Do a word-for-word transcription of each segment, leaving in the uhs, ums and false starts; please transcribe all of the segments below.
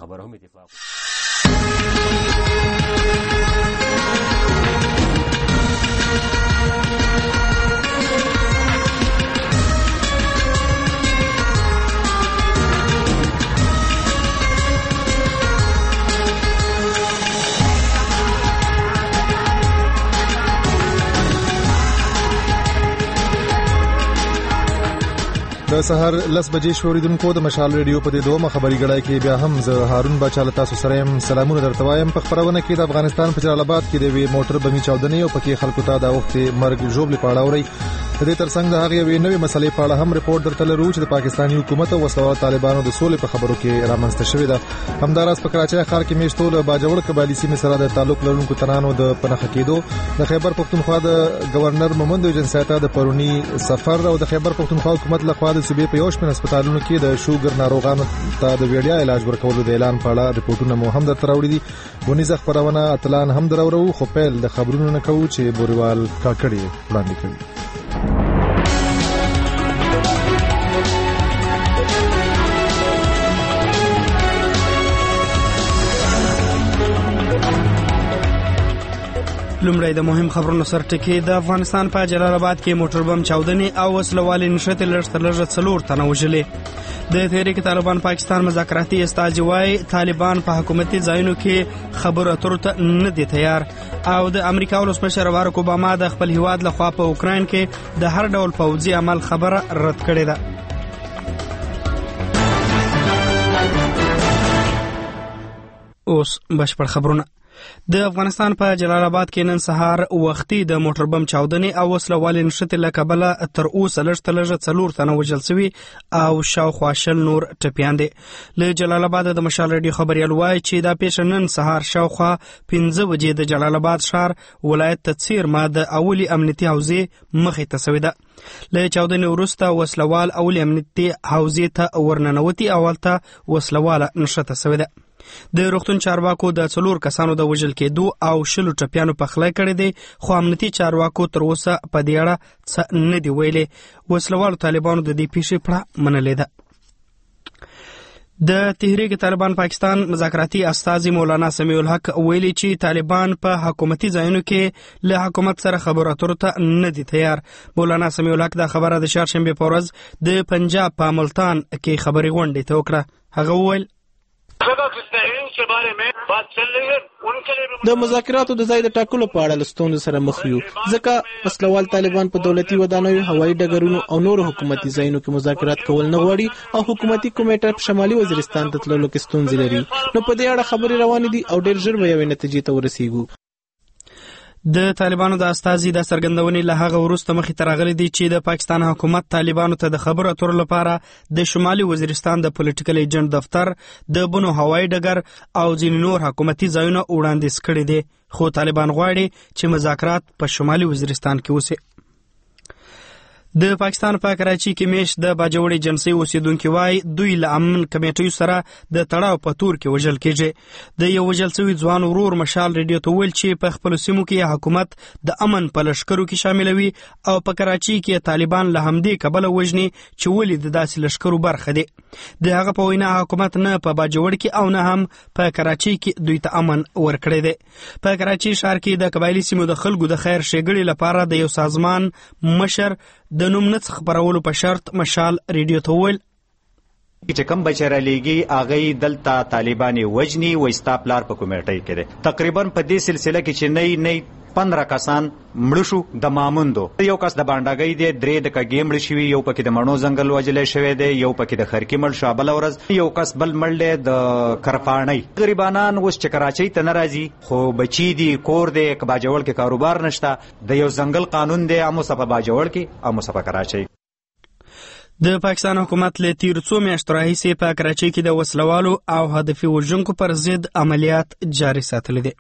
خبره هم اتفاق د سحر لس بجې شوریدونکو د مشال ریډیو په دې دوه خبري غړای کې بیا هم زه هارون بچاله تاسو سره يم. سلامونه درته وایم. په خبرونه کې د افغانستان په جلال آباد کې د وی موټر بمي چاودنې او پکې خلکو ته د وخت مرګ ژوبل پاړه اوري. د دې ترڅنګ د هغې وی نوې مسلې په اړه هم ریپورت درته لرو چې د پاکستاني حکومت او وسلوال طالبانو د سولې په خبرو کې رامنځته شوې ده. همداراز په کراچۍ ښار کې میشتول باجوړ قبایلی سیمې سره د تعلق لرونکو تنانو د پنهخ کېدو، د خیبر پختونخوا د گورنر محمد جنساته د پرونی سفر او د خیبر پختونخوا حکومت لخوا د صوبې په یو شمېر هسپتالونو کې د شوګر ناروغانو ته د ویډیا علاج ورکولو د اعلان په اړه ریپورتونه مو هم درته راوړي دي. ونیزه خبرونه اتلان هم درورو، خو پیل د خبرونو نه کوو چې بوریوال کاکړي وړاندې کوي. لومړی د مهم خبرونو سرټکی. د افغانستان په جلال آباد کې موټر بم چاودنې او وسلوالې نشته لږ لږ څلور تنه وژلې. د تحریک طالبان پاکستان مذاکراتي استازي وايي طالبان په حکومتي ځایونو کې خبرو اترو ته نه دي تیار. او د امریکا ولسمشر باراک اوباما د خپل هیواد لخوا په اوکراین کې د هر ډول پوځي عمل خبره رد کړې ده. اوس بشپړ خبرونه. د افغانستان په جلال آباد کې نن سهار وختي د موټر بم چاودنې او وسلوالې نشته له کبله تر اوسه لږ تر لږه څلور تنه وژل شوي او شاوخوا شل نور ټپیان دي. له جلال آباد د مشال ریډیو خبریال وایي چې دا پیښه نن سهار شاوخوا پنځه بجې د جلال آباد ښار ولایت ته څیرمه د اولي امنیتي حوزې مخې ته شوې ده. له چاودنې وروسته وسلوال اولي امنیتي حوزې ته ورننوتي او هلته وسلواله نښته شوې ده. د روغتون چارواکو د څلور کسانو د وژل کېدو او شلو ټپیانو پخلی کړی دی، خو امنیتي چارواکو تر اوسه په دې اړه څه نه دي ویلي. وسلوالو طالبانو د دې پیښې پړه منلې ده. د تحریک طالبان پاکستان مذاکراتي استازي مولانا سمیع الحق ویلي چې طالبان په حکومتي ځایونو کې له حکومت سره خبرو اترو ته نه دي تیار. مولانا سمیع الحق دا خبره د چهارشنبې په ورځ د پنجاب په ملتان کې خبري غونډې ته وکړه. هغه وویل د مذاکراتو د ځای د ټاکلو په اړه له ستونزو سره مخ یو، ځکه وسلوال طالبان په دولتي ودانیو، هوایي ډګرونو او نورو حکومتي ځایونو کې مذاکرات کول نه غواړي او حکومتي کمیټه په شمالي وزیرستان ته تللو کې ستونزې لري. نو په دې اړه خبرې روانې دي او ډېر ژر به یوې نتیجې ته ورسیږو. د طالبانو د استازي د سرګندونې له هغه وروسته مخې ته راغلي دي چې د پاکستان حکومت طالبانو ته د خبرو اترو لپاره د شمالي وزیرستان د پولیټیکل ایجنټ دفتر، د بنو هوایي ډګر او ځینې نور حکومتي ځایونه وړاندیز کړي دي، خو طالبان غواړي چې مذاکرات په شمالي وزیرستان کې وشي. د پاکستان په کراچۍ کې میش د باجوړ ایجنسۍ اوسیدونکو وايي دوی له امن کمیټې سره د تړاو په تور کې وژل کېږي. د یو وژل شوي ځوان ورور مشال ریډیو ته ویل چې په خپل سیمو کې حکومت د امن په لشکرو کې شاملوي او په کراچۍ کې طالبان له همدې کبله وژني چې ولې د داسې لشکرو برخه دي. د هغه په وینا حکومت نه په باجوړ کې او نه هم په کراچۍ کې دوی ته امن ورکړی دی. په کراچۍ ښار کې د قبایلي سیمو د خلکو د خیر ښېګړې لپاره د یو سازمان مشر د نوم نه خبرولو په شرط مشال ریډیو ته وویل چې کم بچره لیږي هغه دلته طالبان وجني و استاپلار په کمیټې کې دي. تقریبا په دې سلسله کې چې نه نه پندرہ کسان مړ شو. د ماموندو یو کس د باندګۍ دی، درې د کګې مړ شوي، یو پکې د مڼو ځنګل وجلې شوی دی، یو پکې د خرکي مړ شو، بله ورځ یو کس بل مړ دی د کرپاڼۍ. غریبانان اوس چې کراچۍ ته نه راځي، خو بچي دي، کور دی، که باجوړ کې کاروبار نشته، د یو ځنګل قانون دی، اموسه په باجوړ کې اموسه په کراچۍ. د پاکستان حکومت له تیر څو میاشتو راهیسې په کراچۍ کې د وسلوالو او هدفي وژونکو پر ضد عملیات جاري ساتلي دي.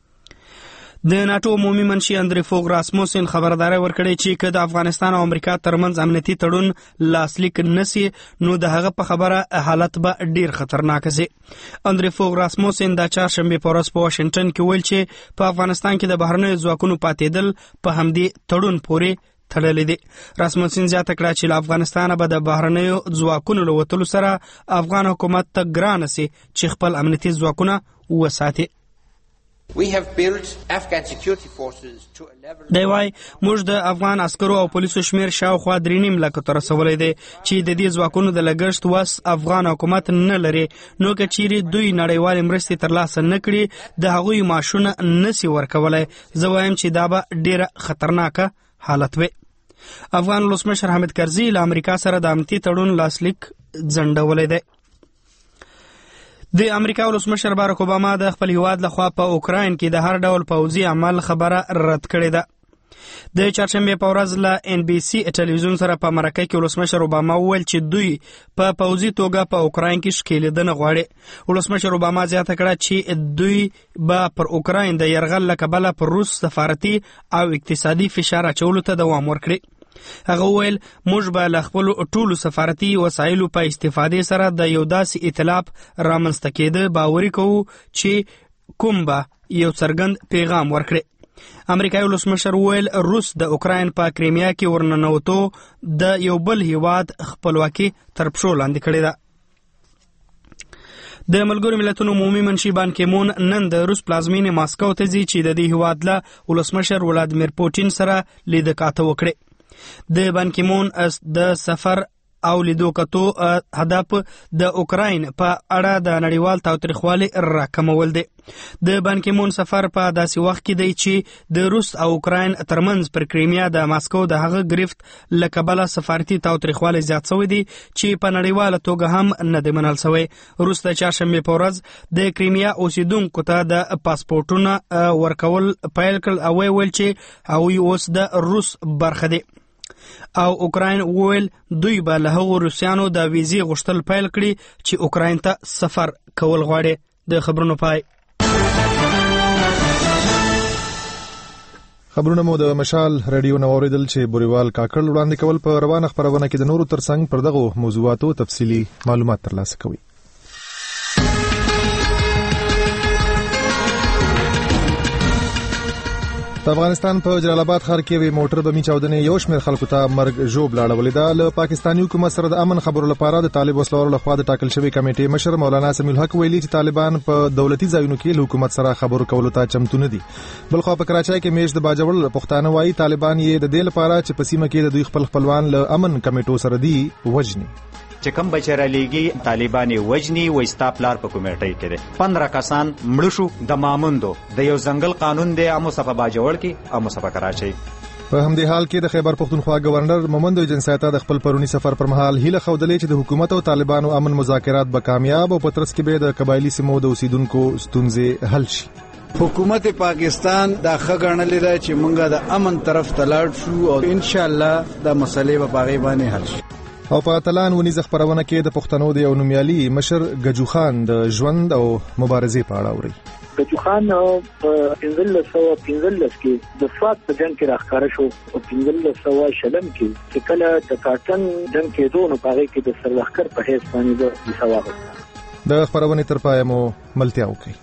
د ناتو عمومي منشي اندرې فوګ راسموسن خبرداري ورکړې چې که د افغانستان او امریکا ترمنځ امنیتي تړون لاسلیک نسی نو د هغه په خبره حالت به ډیر خطرناک شي. اندرې فوګ راسموسن د چهارشنبې په ورځ په واشنگټن کې ویل چې په افغانستان کې د بهرنیو ځواکونو پاتېدل په همدې تړون پورې تړلې دي. راسمونسن زیاته کړه چې له افغانستانه به د بهرنیو ځواکونو له وتلو سره افغان حکومت ته ګرانه سي چې خپل امنیتي ځواکونه وساتي. We have built Afghan security forces to a level. دی وای موږ د افغان عسکرو او پولیسو شمیر شاوخوا درې نیم لکه ته رسولی دی چې د دې ځواکونو د لګښت وس افغان حکومت نه لري. نو که چیرې دوی نړیوالې مرستې ترلاسه نه کړي د هغوی معاشونه نسي ورکولی. زه وایم چې دا به ډیره خطرناکه حالت وي. افغان ولسمشر حامد کرزي له امریکا سره د امنیتي تړون لاسلیک ځنډولی دی. د امریکا ولسمشر باراک اوباما د خپل هیواد لخوا په اوکراین کې د هر ډول پوځي عمل خبره رد کړې ده. د چهارشنبې په ورځ له ان بي سي ټلویزیون سره په مرکه کې ولسمشر اوباما وویل چې دوی په پوځي توګه په اوکراین کې ښکېلېدنه غواړي. ولسمشر اوباما زیاته کړه چې دوی به پر اوکراین د یرغل له کبله پر روس سفارتي او اقتصادي فشار اچولو ته دوام ورکړي. هغه وویل موږ به له خپلو ټولو سفارتي وسایلو په استفادې سره د یو داسې ائتلاف رامنځته کېده باوري کوو چې کوم به یو څرګند پیغام ورکړي. امریکایي ولسمشر وویل روس د اوکراین په کریمیا کې ورننوتو د یو بل هیواد خپلواکي تر پښو لاندې کړې ده. د ملګرو ملتونو عمومي منشي بان کیمون نن د روس پلازمینې ماسکو ته ځي چې د دې هیواد له ولسمشر ولادیمیر پوټین سره لیده کاته وکړي. د بان کیمون د سفر او لیدو کتو هدف د اوکراین په اړه د نړیوال تاوتریخوالي راکمول دی. د بان کیمون سفر په داسې وخت کې دی چې د روس او اوکراین ترمنځ پر کریمیا د ماسکو د هغه گرفت له کبله سفارتي تاوتریخوالی زیات شوی دی چې په نړیواله توګه هم نه دی منل شوی. روس د چهارشنبې په ورځ د کریمیا اوسیدونکو ته د پاسپورټونه ورکول پیل کړل او ویل چې هغوی اوس د روس برخه دي. او اوکراین وویل دوی به له هغو روسیانو د ویزې غوښتل پیل کړي چې اوکراین ته سفر کول غواړي. د خبرونو پای. خبرونه مو د مشال رادیو نو اوریدل چې بوريوال کاکړ وړاندې کول په روانه خبرونه کې د نورو ترڅنګ پر دغه موضوعاتو تفصيلي معلومات ترلاسه کوي. د افغانستان په جلال آباد ښار کې وی موټر بمي چاودنې یو شمېر خلکو ته مرګ ژوب لاړولې ده. له پاکستاني حکومت سره د امن خبرو لپاره د طالب وسلوالو لخوا د ټاکل شوی کمیټې مشر مولانا سمیع الحق ویلي چې طالبان په دولتي ځایونو کې له حکومت سره خبرو کولو ته چمتو نه دي. بلخو په کراچۍ کې میش د باجوړ پښتانه وایي طالبان یې د دې لپاره چې په سیمه کې د دوی خپل خپلوان له امن کمیټو سره دی وجني. چې کم بچره لیږي طالبان وجنی وستا پلار په کمیټې کې دي. پندرہ کسان مړ شو د ماموندو د یو ځنګل قانون دی امو صفه باجوړ کې امو صفه کراچۍ. په همدې حال کې د خیبر پختونخوا گورنر مومند جنسایتا د خپل پرونی سفر پر مهال هیله خودلې چې د حکومت او طالبانو امن مذاکرات به کامیاب او په ترڅ کې به د قبایلی سیمو د اوسیدونکو ستونزې حل شي. حکومت پاکستان دا خګړنلې ده چې مونږه د امن طرف ته لاړ شو او ان شاء الله د مسلې په باغې باندې حل شي. او په اتلان ونیز خبرونه کې د پښتنو د یو نومیالي مشر گجو خان د ژوند او مبارزې په اړه اوري. گجو خان په پنځه سوه پنځه کې د سوات په جنگ کې راښکاره شو او پنځه سوه شلم کې چې کله د کاټن جنگ کې دوه نو پاره کې د سرلخر په هیڅ باندې د سواغ د خبرونه تر پای مو ملتیا وکړي.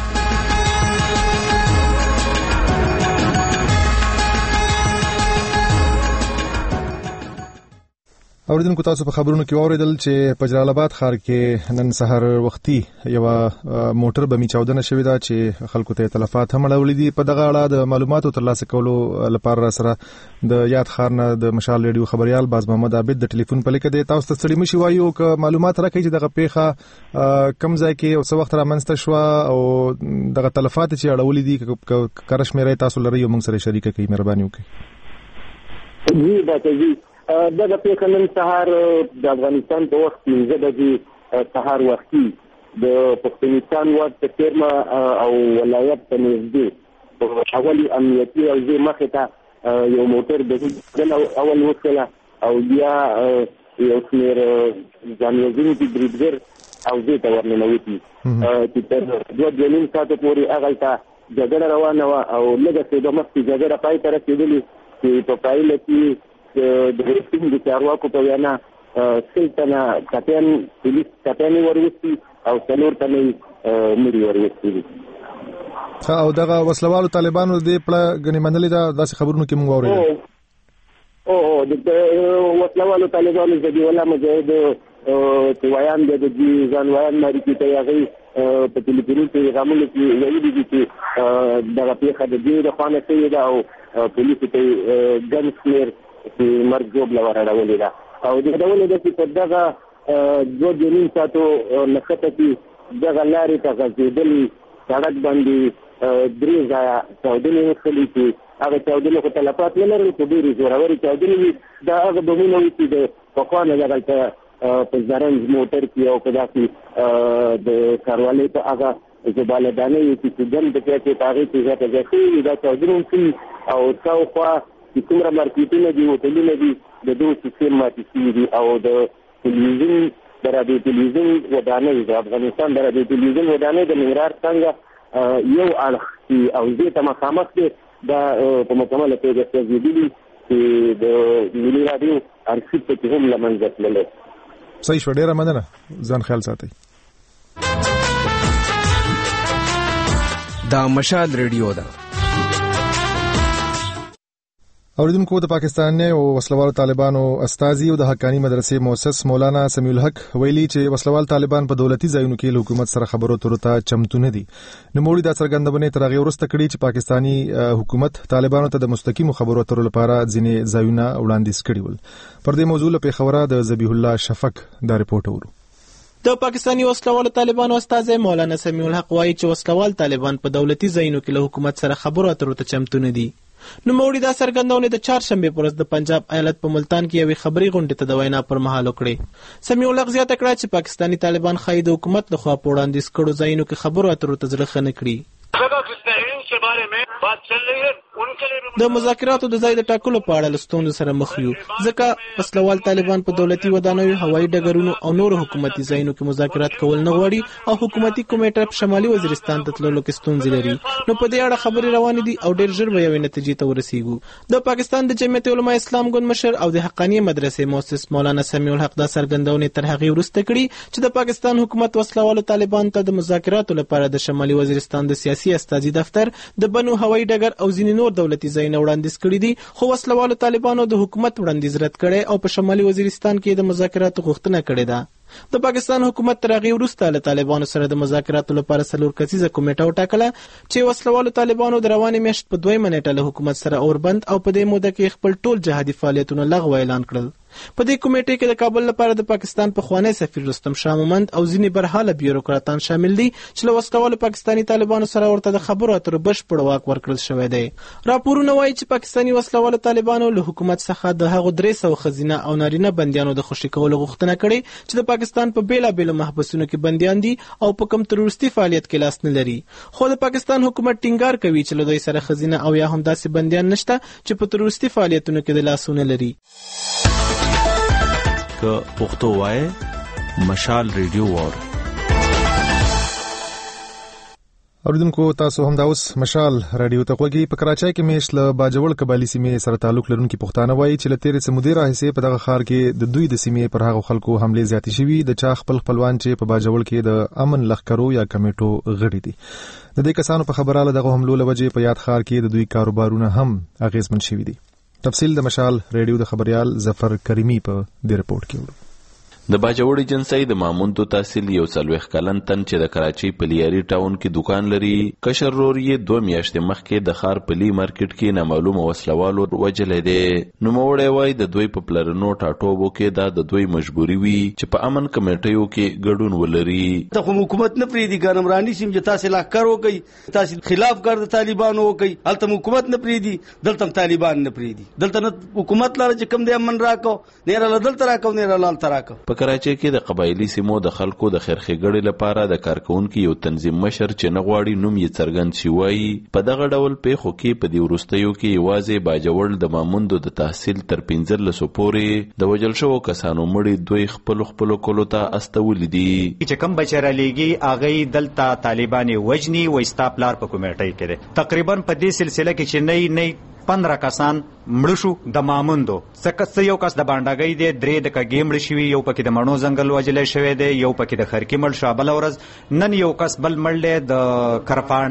اوریدونکو تاسو په خبرونو کې اوریدل چې په جلال آباد ښار کې نن سحر وختي یو موټر بمي چاودنه شوې ده چې خلکو ته تلفات هم اړولې دي. په دغه اړه د معلوماتو ترلاسه کولو لپاره سره د یاد ښار نه د مشال ریډیو خبريال باز محمد عابد د ټلیفون په لیکه دی. تاسو ته ستړي مشي وایو ک معلومات راکړي چې دغه پیښه کم ځای کې او څو وخت را منځته شو او دغه تلفات چې اړولې دي کرش مې راي تاسو لري یو موږ سره شریک کړئ مهرباني وکړئ. جی دا دغه پیښه نن سهار د افغانستان په وخت پنځه بجې سهار وختي د پښتونستان وخت په تیرما او ولایت په نږدې په حوالي امنیتي او ځای مخې ته یو موټر د اول وکړه او بیا یو شمېر ځانوژونکي بریدګر او ځای ته ورننوتي چې تر دوه دوه نیم ساعته پورې هغلته جګړه روانه وه او لږه شېبه مخکې جګړه پای ته رسېدلې چې په پایله کې د ریسټینګ د چارواکو په وینا سل تنه کاپیان پولیس کاپیانې وروستي او څلور تنه مړي وروستي دي. او دغه وسلوالو طالبانو دې پړه غني منلې ده داسې خبرونو کې موږ اورېدل. او د وسلوالو طالبانو ذبیح الله مجاهد چې ویان دی د ځان ویان ماري کې ته هغه په ټلیفون کې غامل کې ویلي دي چې دغه پیښه د دې د خانه شوې ده او پولیسو ته ګن سمیر چې مرګ جوړ لورړولې ده او د ډول د چې په دغه دوه جنین ساتو نخته کې دغه لارې ته غځېدلې سړک باندې درې ځایه چاودنې وکړلې چې هغه چاودنې خو تلفات نه لرل خو ډېرې زورورې چاودنې وي دا هغه بمونه وي چې د پخوا نه دغلته په زرنج موټر کې او په داسې د ښاروالۍ په هغه زبالهدانۍ وي چې ګن پکې چې په هغې کې زیاته زیات شوي وي دا چاودنې هم شوي او شاوخوا چې کومره مارکېټونه دي هوټلونه دي د دغو سیستم ماتې شوي دي او د تلویزیون د راډیو تلویزیون ودانۍ د افغانستان د راډیو تلویزیون ودانۍ د ننګرهار څنګه یو اړخ او دې ته مخامخ دی دا په مکمله توګه سوځېدلي چې د ملي راډیو ارشیف پکې هم له منځه تللی. صحیح شوه، ډېره مننه، ځان خیال ساتئ. دا مشال ریډیو ده. اوریدونکو د پاکستان او وسلوال طالبانو استازي او د حقانی مدرسې مؤسس مولانا سمیع الحق ویلي چې وسلوال طالبان په دولتي ځایونو کې له حکومت سره خبرو اترو ته چمتو نه دي. نوموړي دا څرګندونه تر هغې وروسته کړې چې پاکستاني حکومت طالبانو ته د مستقیمو خبرو اترو لپاره ځینې ځایونه وړاندیز کړي ول. پر دې موضوع له پېښوره د ذبیح الله شفق دا رپورټ اورو. د پاکستاني وسلوال طالبانو استازي مولانا سمیع الحق وایي چې وسلوال طالبان په دولتي ځایونو کې له حکومت سره خبرو اترو ته چمتو نه دي. نوموړي دا څرګندونه د چهارشنبې پر ورځ د پنجاب ایالت په ملتان کې یوې خبري غونډې ته د وینا پر مهال وکړې. سمیع الحق زیاته کړه چې پاکستاني طالبان ښایي د حکومت لخوا په وړاندیز کړو ځایونو کې خبرو اترو ته زړه ښه نه کړي. د مذاکراتو د ځای د ټاکلو په اړه له ستونزو سره مخ یو ځکه وسلوال طالبان په دولتي ودانیو، هوایي ډګرونو او نورو حکومتي ځایونو کې مذاکرات کول نه غواړي او حکومتي کمیټه په شمالي وزیرستان ته تللو کې ستونزې لري. نو په دې اړه خبرې روانې دي او ډېر ژر به یوې نتیجې ته ورسیږو. د پاکستان د جمعیت علماء اسلام ګوند مشر او د حقانی مدرسې مؤسس مولانا سمیع الحق دا څرګندونې تر هغې وروسته کړي چې د پاکستان حکومت وسلوالو طالبانو ته د مذاکراتو لپاره د شمالي وزیرستان د سیاسي استازي دفتر د بنو هوایي ډګر او ځینې نور دولتي ځایونه وړاندیز کړي دي، خو وسلوالو طالبانو د حکومت وړاندیز رد کړی او په شمالي وزیرستان کې د مذاکراتو غوښتنه کړې ده. د پاکستان حکومت تر هغې وروسته له طالبانو سره د مذاکراتو لپاره څلور کسیزه کمیټه وټاکله چې وسلوالو طالبانو د روانې میاشت په دویمه نیټه له حکومت سره اوربند او په دې موده کې خپل ټول جهادي فعالیتونه لغوه اعلان کړل. په دې کمیټې کې د کابل لپاره د پاکستان پخوانی سفیر رستم شاه مومند او ځینې برحاله بیوروکراتان شامل دي چې له وسلوالو پاکستاني طالبانو سره ورته د خبرو اترو بشپړ واک ورکړل شوی دی. راپورونه وایي چې پاکستاني وسلوالو طالبانو له حکومت څخه د هغو درې سوه ښځینه او نارینه بندیانو د خوشي کولو غوښتنه کړې چې د پاکستان په بېلابېلو محبسونو کې بندیان دي او په کوم تروریستي فعالیت کې لاس نه لري. خو د پاکستان حکومت ټینګار کوي چې له دوی سره ښځینه او یا هم داسې بندیان نشته چې په تروریستي فعالیتونو کې د لاسونه لري. که پښتو وای مشال ریډیو وار. اوریدونکو تاسو هم دا اوس مشال رادیو ته غوږی. په کراچۍ کې میش له باجوړ قبایلی سیمې سره تعلق لرونکي پښتانه وایي چې له تیرې څه مودې راهیسې په دغه ښار کې د دوی د سیمې پر هغو خلکو حملې زیاتې شوي د چا خپل خپلوان چې په باجوړ کې د امن لښکرو یا کمیټو غړي دي. د دې کسانو په خبره له دغه حملو له وجې په یاد ښار کې د دوی کاروبارونه هم اغېزمن شوي دي. تفصیل د مشال ریډیو د خبریال ظفر کریمی په دې رپورټ کې وړو. د باجوړ جنسي د ماموندو تحصیل یو څلوېښت کلن تن چې د کراچۍ په لیاري ټاون کې دکان لري، کشر رور یې دوه میاشتې مخکې د ښار په لی مارکیټ کې نامعلومه وسلوالو وژلی دی. نوموړی وایي د دوی په پلرنو ټاټوبو کې دا د دوی مجبوري وي چې په امن کمیټیو کې ګډون ولري. ته خو حکومت نه پرېږدي ګرمراني سیم چې تاسې لښکر وکئ، تاسې خلاف کار د طالبانو وکئ، هلته حکومت نه پرېږدي، دلته هم طالبان نه پرېږدي. دلته نه حکومت لاره چې کوم دی امن راکو، نه راله دلته راکو نه راله هلته راکو. په کراچۍ کې د قبایلی سیمو د خلکو د خیرښېګړې لپاره د کارکونکو یو تنظیم مشر چې نه غواړي نوم یې څرګند شي وایي په دغه ډول پیښو کې په دې وروستیو کې یوازې باجوړ د ماموندو د تحصیل تر پنځلسو پورې د وژل شوو کسانو مړي دوی خپلو خپلو کلو ته استولي دي. چې کوم بچی رالیږي هغوی دلته طالبانې وژني وایي ستا پلار په کمیټۍ کې دی. تقریبا په دې سلسله کې چې نه نه پندره کسان مړه شو د ماموندو، څه یو کس د بانډاګۍ دی، درې د کږې مړه شوي، یو پکې د مڼو ځنګل وژلی شوی دی، یو پکې د خرکي مړ شو. بله ورځ نن یو کس بل مړ دی د کرپاڼۍ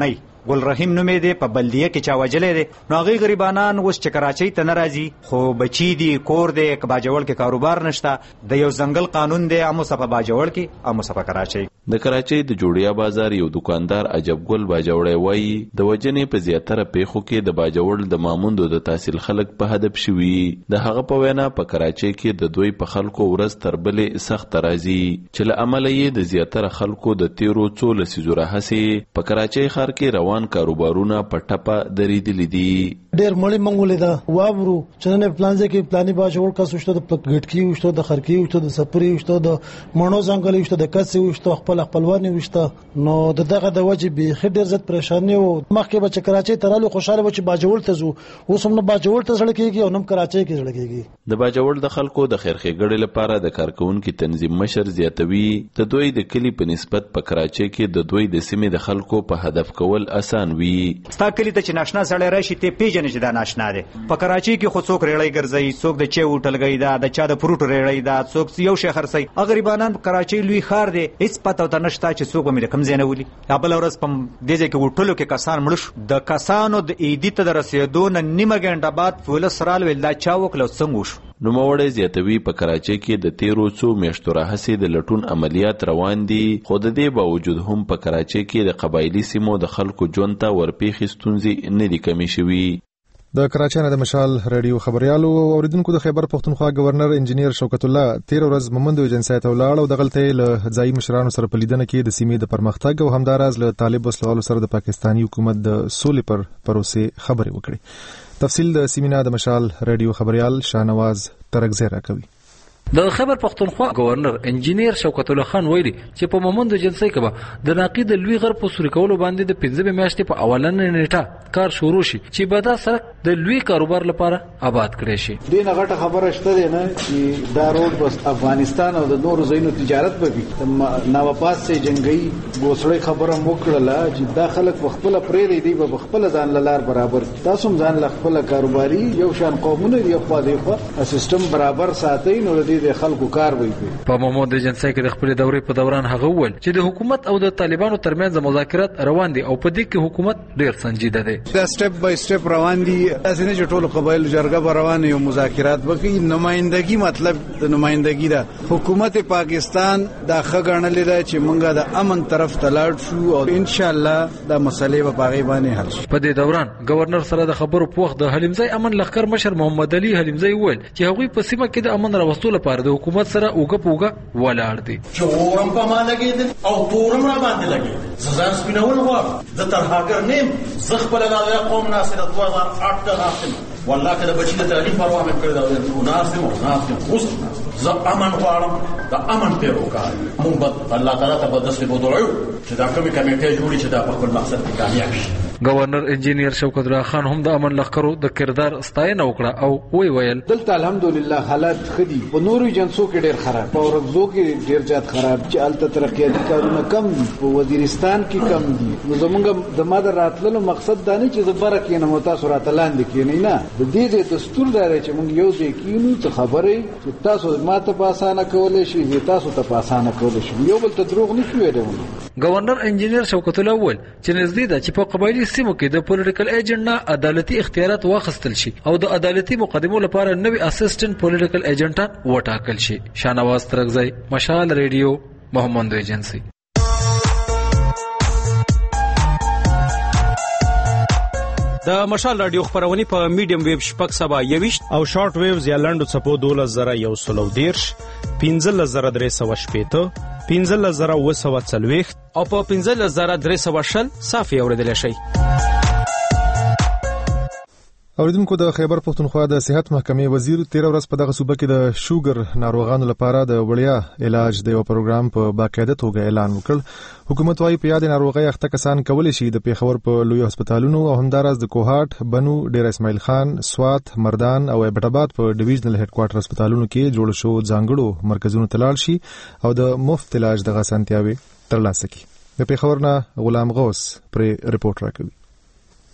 ګل رحیم نومې دی په بلدیه کې چا وجلې دی نو هغه غریبانان اوس چې کراچۍ ته نه راځي خو بچی دی کور دی که باجوړ کې کاروبار نشته د یو ځنګل قانون دی امو صفه باجوړ کې امو صفه کراچۍ د کراچۍ د جوړیا بازار یو دکاندار عجب ګل باجوړی وایي د وجنې په زیاتره پیښو کې د باجوړ د ماموندو د تحصیل خلک په هدف شوي د هغه په وینا په کراچۍ کې د دوی په خلکو ورځ تر بلې سخت راځي چې له امله یې د زیاتره خلکو د تیرو څو لسیزو راهیسې په کراچۍ ښار کې روان کاروبارونه په ټپه درېدلي دي ډېر مړی منګولې ده واورو چې نن پلانځه کې پلاني باجوړ کا سوشته د پګټکی وشته د خرکی وشته د سپری وشته د مڼو ځنګل وشته د کسي وشته خپل خپلوانی وشته نو دغه د وجه به خډر زت پریشانی او مخکې به کراچۍ ترالو خوشاله و چې باجوړ ته زو اوس هم نه باجوړ ته ځل کېږي او نم کراچۍ کې ځل کېږي د باجوړ د خلکو د خیرخېګړې لپاره د کارکونکو تنظیم مشر زیاتوي د دوی د کلی په نسبت په کراچۍ کې د دوی د سیمې د خلکو په هدف کول اسان وي ستا کلی ته چې ناشنا سړی راشي ته پیژنې چې دا ناشنا دی په کراچۍ کې خو څوک ریړۍ ګرځي څوک د چای هوټلګۍ دا د چا د فروټ ریړۍ دا څوک یو شی خرڅي غریبانان په کراچۍ لوی ښار دی هیڅ پته ورته نشته چې څوک به مې د کوم ځای نه ولي بله ورځ په دې ځای کې هوټلو کې کسان مړه شو د کسانو د عیدي ته د رسېدو نه نیمه ګنټه بعد پولیس رالویل دا چا وکړه او څنګه وشو نوموړی زیاتوي په کراچۍ کې د تیرو څو میاشتو راهیسې د لټون عملیات روان دي خو د دې باوجود هم په کراچۍ کې د قبایلي سیمو د خلکو ژوند ته ورپېښې ستونزې نه دي کمې شوي د کراچۍ نه د مشال رادیو خبريالو اوریدونکو د خیبر پختونخوا گورنر انجینیر شوکت الله تیر ورځ مومند ایجنسی ته ولاړ او دغلته له ځایي مشرانو سره په لیدنه کې د سیمې د پرمختګ او همداراز له طالب وسلوالو سره د پاکستاني حکومت د سولې پر پروسې خبرې وکړي تفصیل د سیمینار د مشال رادیو خبريال شاهنواز ترکزی راکوي د خیبر پختونخوا گورنر انجینیر شوکت الله خان ویلي چې په مومند ایجنسی کې به د ناقید لوی غر په سوري کولو باندې د پنځمې میاشتې په اولنۍ نیټه کار شروع شي چې به دا سړک د لوی کاروبار لپاره آباد کړي شي دې نه غټه خبره شته دی نه چې دا روډ بس افغانستان او د نورو ځایونو تجارت به وي ناواپاس سي جنگي ګوسړی خبره موکړه چې دا خلک په خپل پرې دی په خپل ځان لار برابر تاسو هم ځان خپل کاروباري یو شان قومونه دی خو دی خو سیستم برابر ساتي نو د خلکو کار وي په مومند ایجنسی کې د خپل دورې په دوران هغه ول چې د حکومت او د طالبانو ترمنځ مذاکرات روان دي او په دې کې حکومت ډیر سنجیده دی دا سټپ بای سټپ روان دي اسنه چې ټول قبایل جرګه روان یو مذاکرات وکړي نمائندګي مطلب د نمائندګي دا حکومت پاکستان دا خګړنلې ده چې مونږه د امن طرف ته لاړ شو او ان شاء الله دا مسلې په باغی باندې حل شي په دې دوران گورنر سره د خبرو پوښ د حلیمزی امن لخر مشر محمد علي حلیمزی ویل چې هغوی په سیمه کې د امن راوستلو لپاره د حکومت سره اوګه پوګه ولاړ دي چې اورم په ما لګیدل او تورم را باندې لګیدل ززان سپینول غواړم د ترهاګر نیم زخ په لاره قوم ناصر د دوه هزار اته کې راځم والله کله بچی د تعلیم پروا مې کړی دا نو ناصر او ناصر اوس ز امن غواړم د امن پیروکار مونږ به الله تعالی ته به دسه بدلایو چې دا کومه کمیټه جوړی چې دا په خپل مقصد کې کامیاب شي گورنر انجینیر شوکت الله خان هم د امن لخرو د کردار ستاینه وکړه او وی ویل دلته الحمدلله حالات خدي په نورو جنسو کې ډېر خراب په ورغزو کې ډېر زیات خراب چې الته ترقیاتي کارونه کم دي په وزیرستان کې کم دي نو زمونږ د ماده راتللو مقصد دا نه چې زبره کې نه متا سورات لاندې کې نه نه د دې د دستور دار چې مونږ یو ځای کینو ته خبرې چې تاسو ماته په اسانه کولای شي تاسو ته په اسانه کولای شي یو بل ته دروغ نه کوي گورنر انجینیر شوکت الله ول چې نږدې ده چې په قبایلی سیمو کې د پولیټیکل ایجنټ نه عدالتي اختیارات واخیستل شي او د عدالتي مقدمو لپاره نوی اسسټنټ پولیټیکل ایجنټان وټاکل شي شاهنواز ترکزی مشال ریډیو مومند ایجنسی د مشال رادیو خبرونه په میډیم ویب شپږ سبا یويشت او شارټ ویوز یا لنډو چپو دوله زره یو سلو دیرش پنځه زره درې سوه شپېته پنځه زره اوه سوه څلوېښت او په پنځه زره درې سوه شل صافي اورېدلی شئ. اوریدونکو د خیبر پختونخوا د صحت محکمې وزیر تیر ورځ په دغه صوبه کې د شوګر ناروغانو لپاره د وړیا علاج د یو پروګرام په باقاعده توګه اعلان وکړ. حکومت وايي په یاد ناروغي اخته کسان کولی شي د پیښور په لوی هسپتالونو او همداراز د کوهاټ، بنو، ډیر اسماعیل خان، سوات، مردان او ایبټ په ډیویژنل هډ کوارټر هسپتالونو کې جوړ شو ځانګړو مرکزونو ته لاړ شي او د مفت علاج دغه اسانتیاوې ترلاسه کړي. د پیښور نه غلام غوث پر رپورټ راکوي.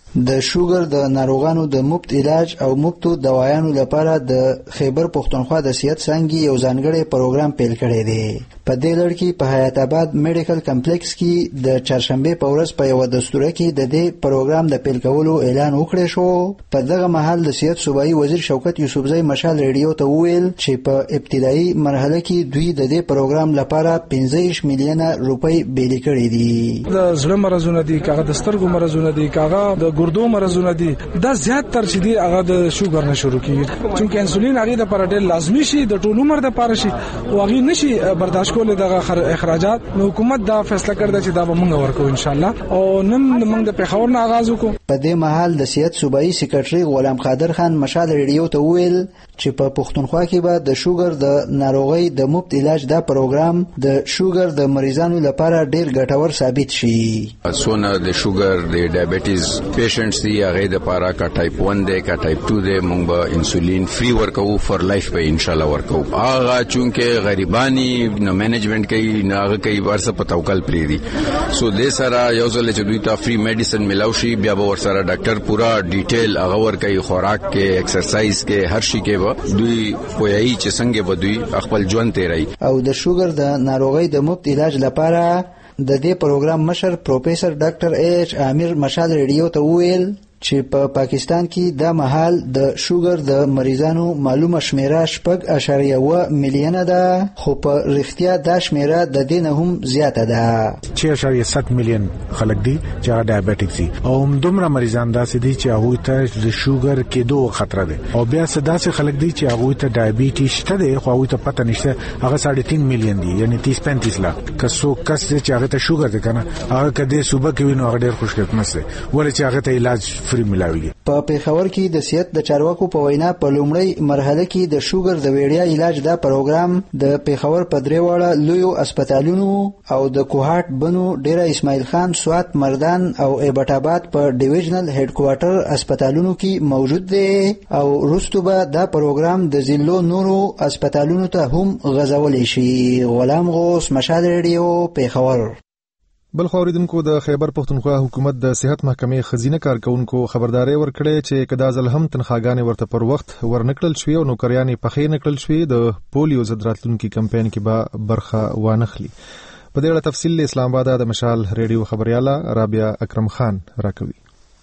د شوګر د ناروغانو د مفت علاج او مفت دوايانو لپاره د خیبر پښتونخوا د صحت څنګه یو ځانګړی پروګرام پیل کړی دی. په دې لړ کې په حیات آباد میډیکل کمپلیکس کې د چهارشنبه په ورځ په یو دستور کې د دې پروګرام د پیل کولو اعلان وکړی شو. په دغه مهال د صحت صوبایي وزیر شوکت یوسفزئی مشال ریډیو ته وویل چې په ابتدایي مرحله کې دوی د دې پروګرام لپاره پنځه میلیونه روپۍ بیل کړي دي. د زړه مرزونه دي، کاغه د سترګو مرزونه دي، کاغه د ګردو مرزونه دي، دا زیات تر چې دي هغه د شوګر نه شروع کیږي. چې انسولین هغه د پر ډېر لازمي شي د ټول عمر د پاره شي او هغه نشي برداشت کولای دغه اخراجات. نو حکومت دا فیصله کړی چې دا به موږ ورکو ان شاء الله او نن موږ د پیښور نه آغاز وکړو. په دې مهال د صحت صوبایي سکرټري غلام قادر خان مشال ریډیو ته وویل چې په پښتونخوا کې به د شوګر د ناروغۍ د مفت علاج دا پروګرام د شوګر د مریضانو لپاره ډیر ګټور ثابت شي. سونه د شوګر د ډایبټیز پیشنټس دی هغه د پاره کا ټایپ ون دی کا ټایپ ټو دی موږ به انسولین فری ورکو فور لایف به ان شاء الله ورکو. هغه چونکه غریبانی نو منیجمنت کوي ناغه کوي ورسره په توکل پری دي. سو د سره یو ځل چې دوی ته فری میډیسن ملاوي شي بیا به ورسره ډاکټر پورا ډیټیل هغه ور کوي خوراک کې ایکسرسایز کې هر شي کې دوی پوهیږي چې څنګه به دوی خپل ژوند تیري. او د شوګر د ناروغۍ د مفت علاج لپاره د دې پروګرام مشر پروفیسور ډاکټر ایچ امیر مشال ریډیو ته وویل چې په پا پاکستان کې د مهال د شوګر د مریضانو معلومه شمیره شپږ اعشاریه اوه میلیونه ده، خو په رښتیا دا شمیره د دې نه هم زیاته ده. چې اعشاریه سات میلیون خلک دي چې هغه ډایبټیک دي او هم دومره مریضان داسې دي چې هغوی ته د شوګر کېدو خطر ده او بیا داسې خلک دي چې هغوی ته ډایبټي شته دی خو هغوی ته پته نشته. هغه ساڑھے تین میلیون دي یعنی تیس پینتیس لاک که څوک کس دی چې هغه ته شوګر دی کنه هغه کدی صوبه کې وینو هغه ډېر خوشقسمت دی ولې چې هغه ته علاج فری ملاوي. په پیښور کې د صحت د چارواکو په وینا په لومړی مرحله کې د شوګر د ویړیا علاج دا پروګرام د پیښور په درې واړه لویو هسپتالونو او د کوهاټ بنو ډیره اسماعیل خان سوات مردان او ایبټ آباد په ډیویژنل هډ کوارټر هسپتالونو کې موجود دی او وروسته به دا پروګرام د ضلعو نورو هسپتالونو ته هم غځولی شي. غلام غوث مشال ریډیو پیښور. بل خوریدونکو د خیبر پښتونخوا حکومت د صحت محکمې خزینه کارکونکو خبرداري ورکړې چې کدا ځل هم تنخواګانې ورته پر وخت ورنکړل شوې او نوکریانې پخې نکړل شوې د پولیو ضد راتلونکي کمپاین کې به برخه وانخلي. په دې اړه تفصیل اسلام آباد د مشال ریډیو خبرياله رابعه اکرم خان راکوي.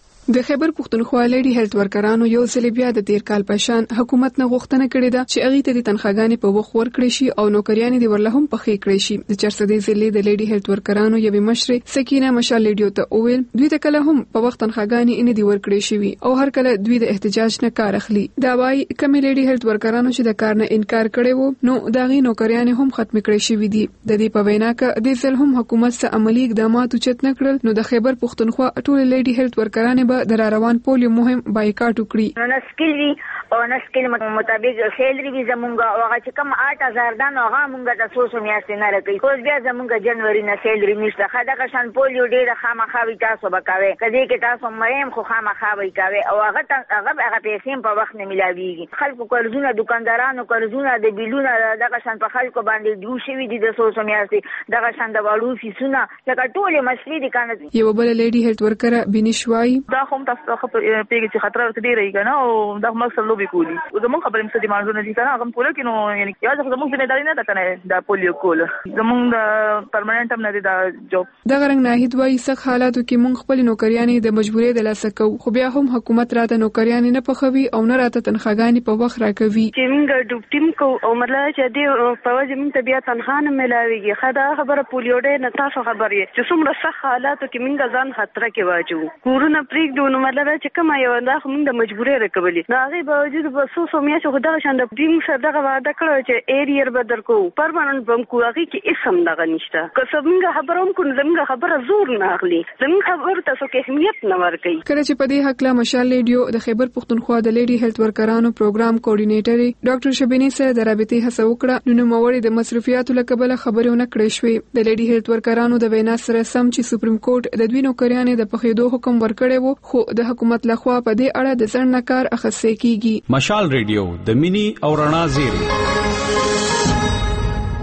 د خیبر پښتونخوا لیډي هیلث ورکرانو یو ځل بیا د تیر کال پشان حکومت نه غوښتنه کړې ده چې اغه ته د تنخواګانې په وخت ورکړي شي او نوکریانې دی ورله هم پخې کړي شي. د چرسدې ضلع د لیډي هیلث ورکرانو یوې مشر سکینه مشال لیډیو ته اویل دوی ته کله هم په وخت تنخواګانې ان دی ورکړي شي او هر کله دوی د احتجاج نه کار اخلي. دا وايي کمی لیډي هیلث ورکرانو چې د کار نه انکار کړي وو نو داغي نوکریانې هم ختم کړي شي دي. د دې په وینا کې د ځل هم حکومت سره عملی اقدامات اوچت نکړل نو د خیبر پښتونخوا ټول لیډي هیلث ورکرانې به د روان پولیو مهم بایکاټ وکړي. نو نسکل وی او نسکل مطابق سیلری وی زمونږه او هغه چې کم آټ هزار دا نو هغه مونږه د سوسو میاشتې نه راکړي. خو بیا زمونږه جنوري نه سیلری نشته. خدای شان پولیو ډیره خامخاوي تاسو وکاوي کدی کې تاسو مریم خو خامخاوي کوي او هغه هغه هغه پیسې په وخت نه ملاويږي. خلکو قرضونه دکاندارانو قرضونه د بیلونه دغه شان په خلکو باندې دوه شوی دي د سوسو میاشتې دغه شان د واړو فیسونه لکه ټول مسلې دي کنه. یو بل لیډي هیلث ورکر بنشوای دا هم تاسو پیږي چې خطر ورته دی راي کنه او دا مقصد لوبي کولی زمون خبرې مڅ دي مانځونه دي کنه هغه پوره کینو یعنی یا زمون څه نه نه کنه دا پولیو کول زمون پرمننت هم نه دي دا جوب. دا غرنګ ناهید وای سخت حالاتو کې مونږ خپل نوکریانې د مجبورې د لاسه کو خو بیا هم حکومت راته نوکریانې نه پخوي او نه راته تنخواګانې په وخت راکوي. چې موږ ډوبټیم کو او مطلب چې دې په وجه موږ ته بیا تنخواه نه ملاويږي. خدا خبره پولیو ډېر نه تاسو خبرې چې څومره سخت حالاتو کې موږ ځان خطر کې واچو کورونه پریږدو نو مطلب چې کوم یو دا موږ د مجبورې راکولې دا غي باوجود په سو سو میاشتو خو دغه شان د ډیم سره دغه وعده کړو چې ایریر بدل کو پرمننت بم کو هغه کې اسم دغه نشته که څنګه خبروم کو زموږ خبره زور نه اخلي زموږ خبره تاسو کې اهمیت نه ورکړي. کله چې په دې حق لا مشال ریډیو د خیبر پښتونخوا د لیډي هیلث ورکرانو پروګرام کوارډینیټر ډاکټر شبینی سره د رابطې هڅه وکړه نو نوموړي د مصرفیاتو لکبله خبرونه کړې شوې. د لیډي هیلث ورکرانو د وینا سره سم چې سپریم کورټ د دوی نوکریانې د پخېدو حکم ورکړی وو خو د حکومت لخوا په دې اړه د ځنډ کار اخیستل کیږي. مشال ریډیو د مینی او رڼا زیری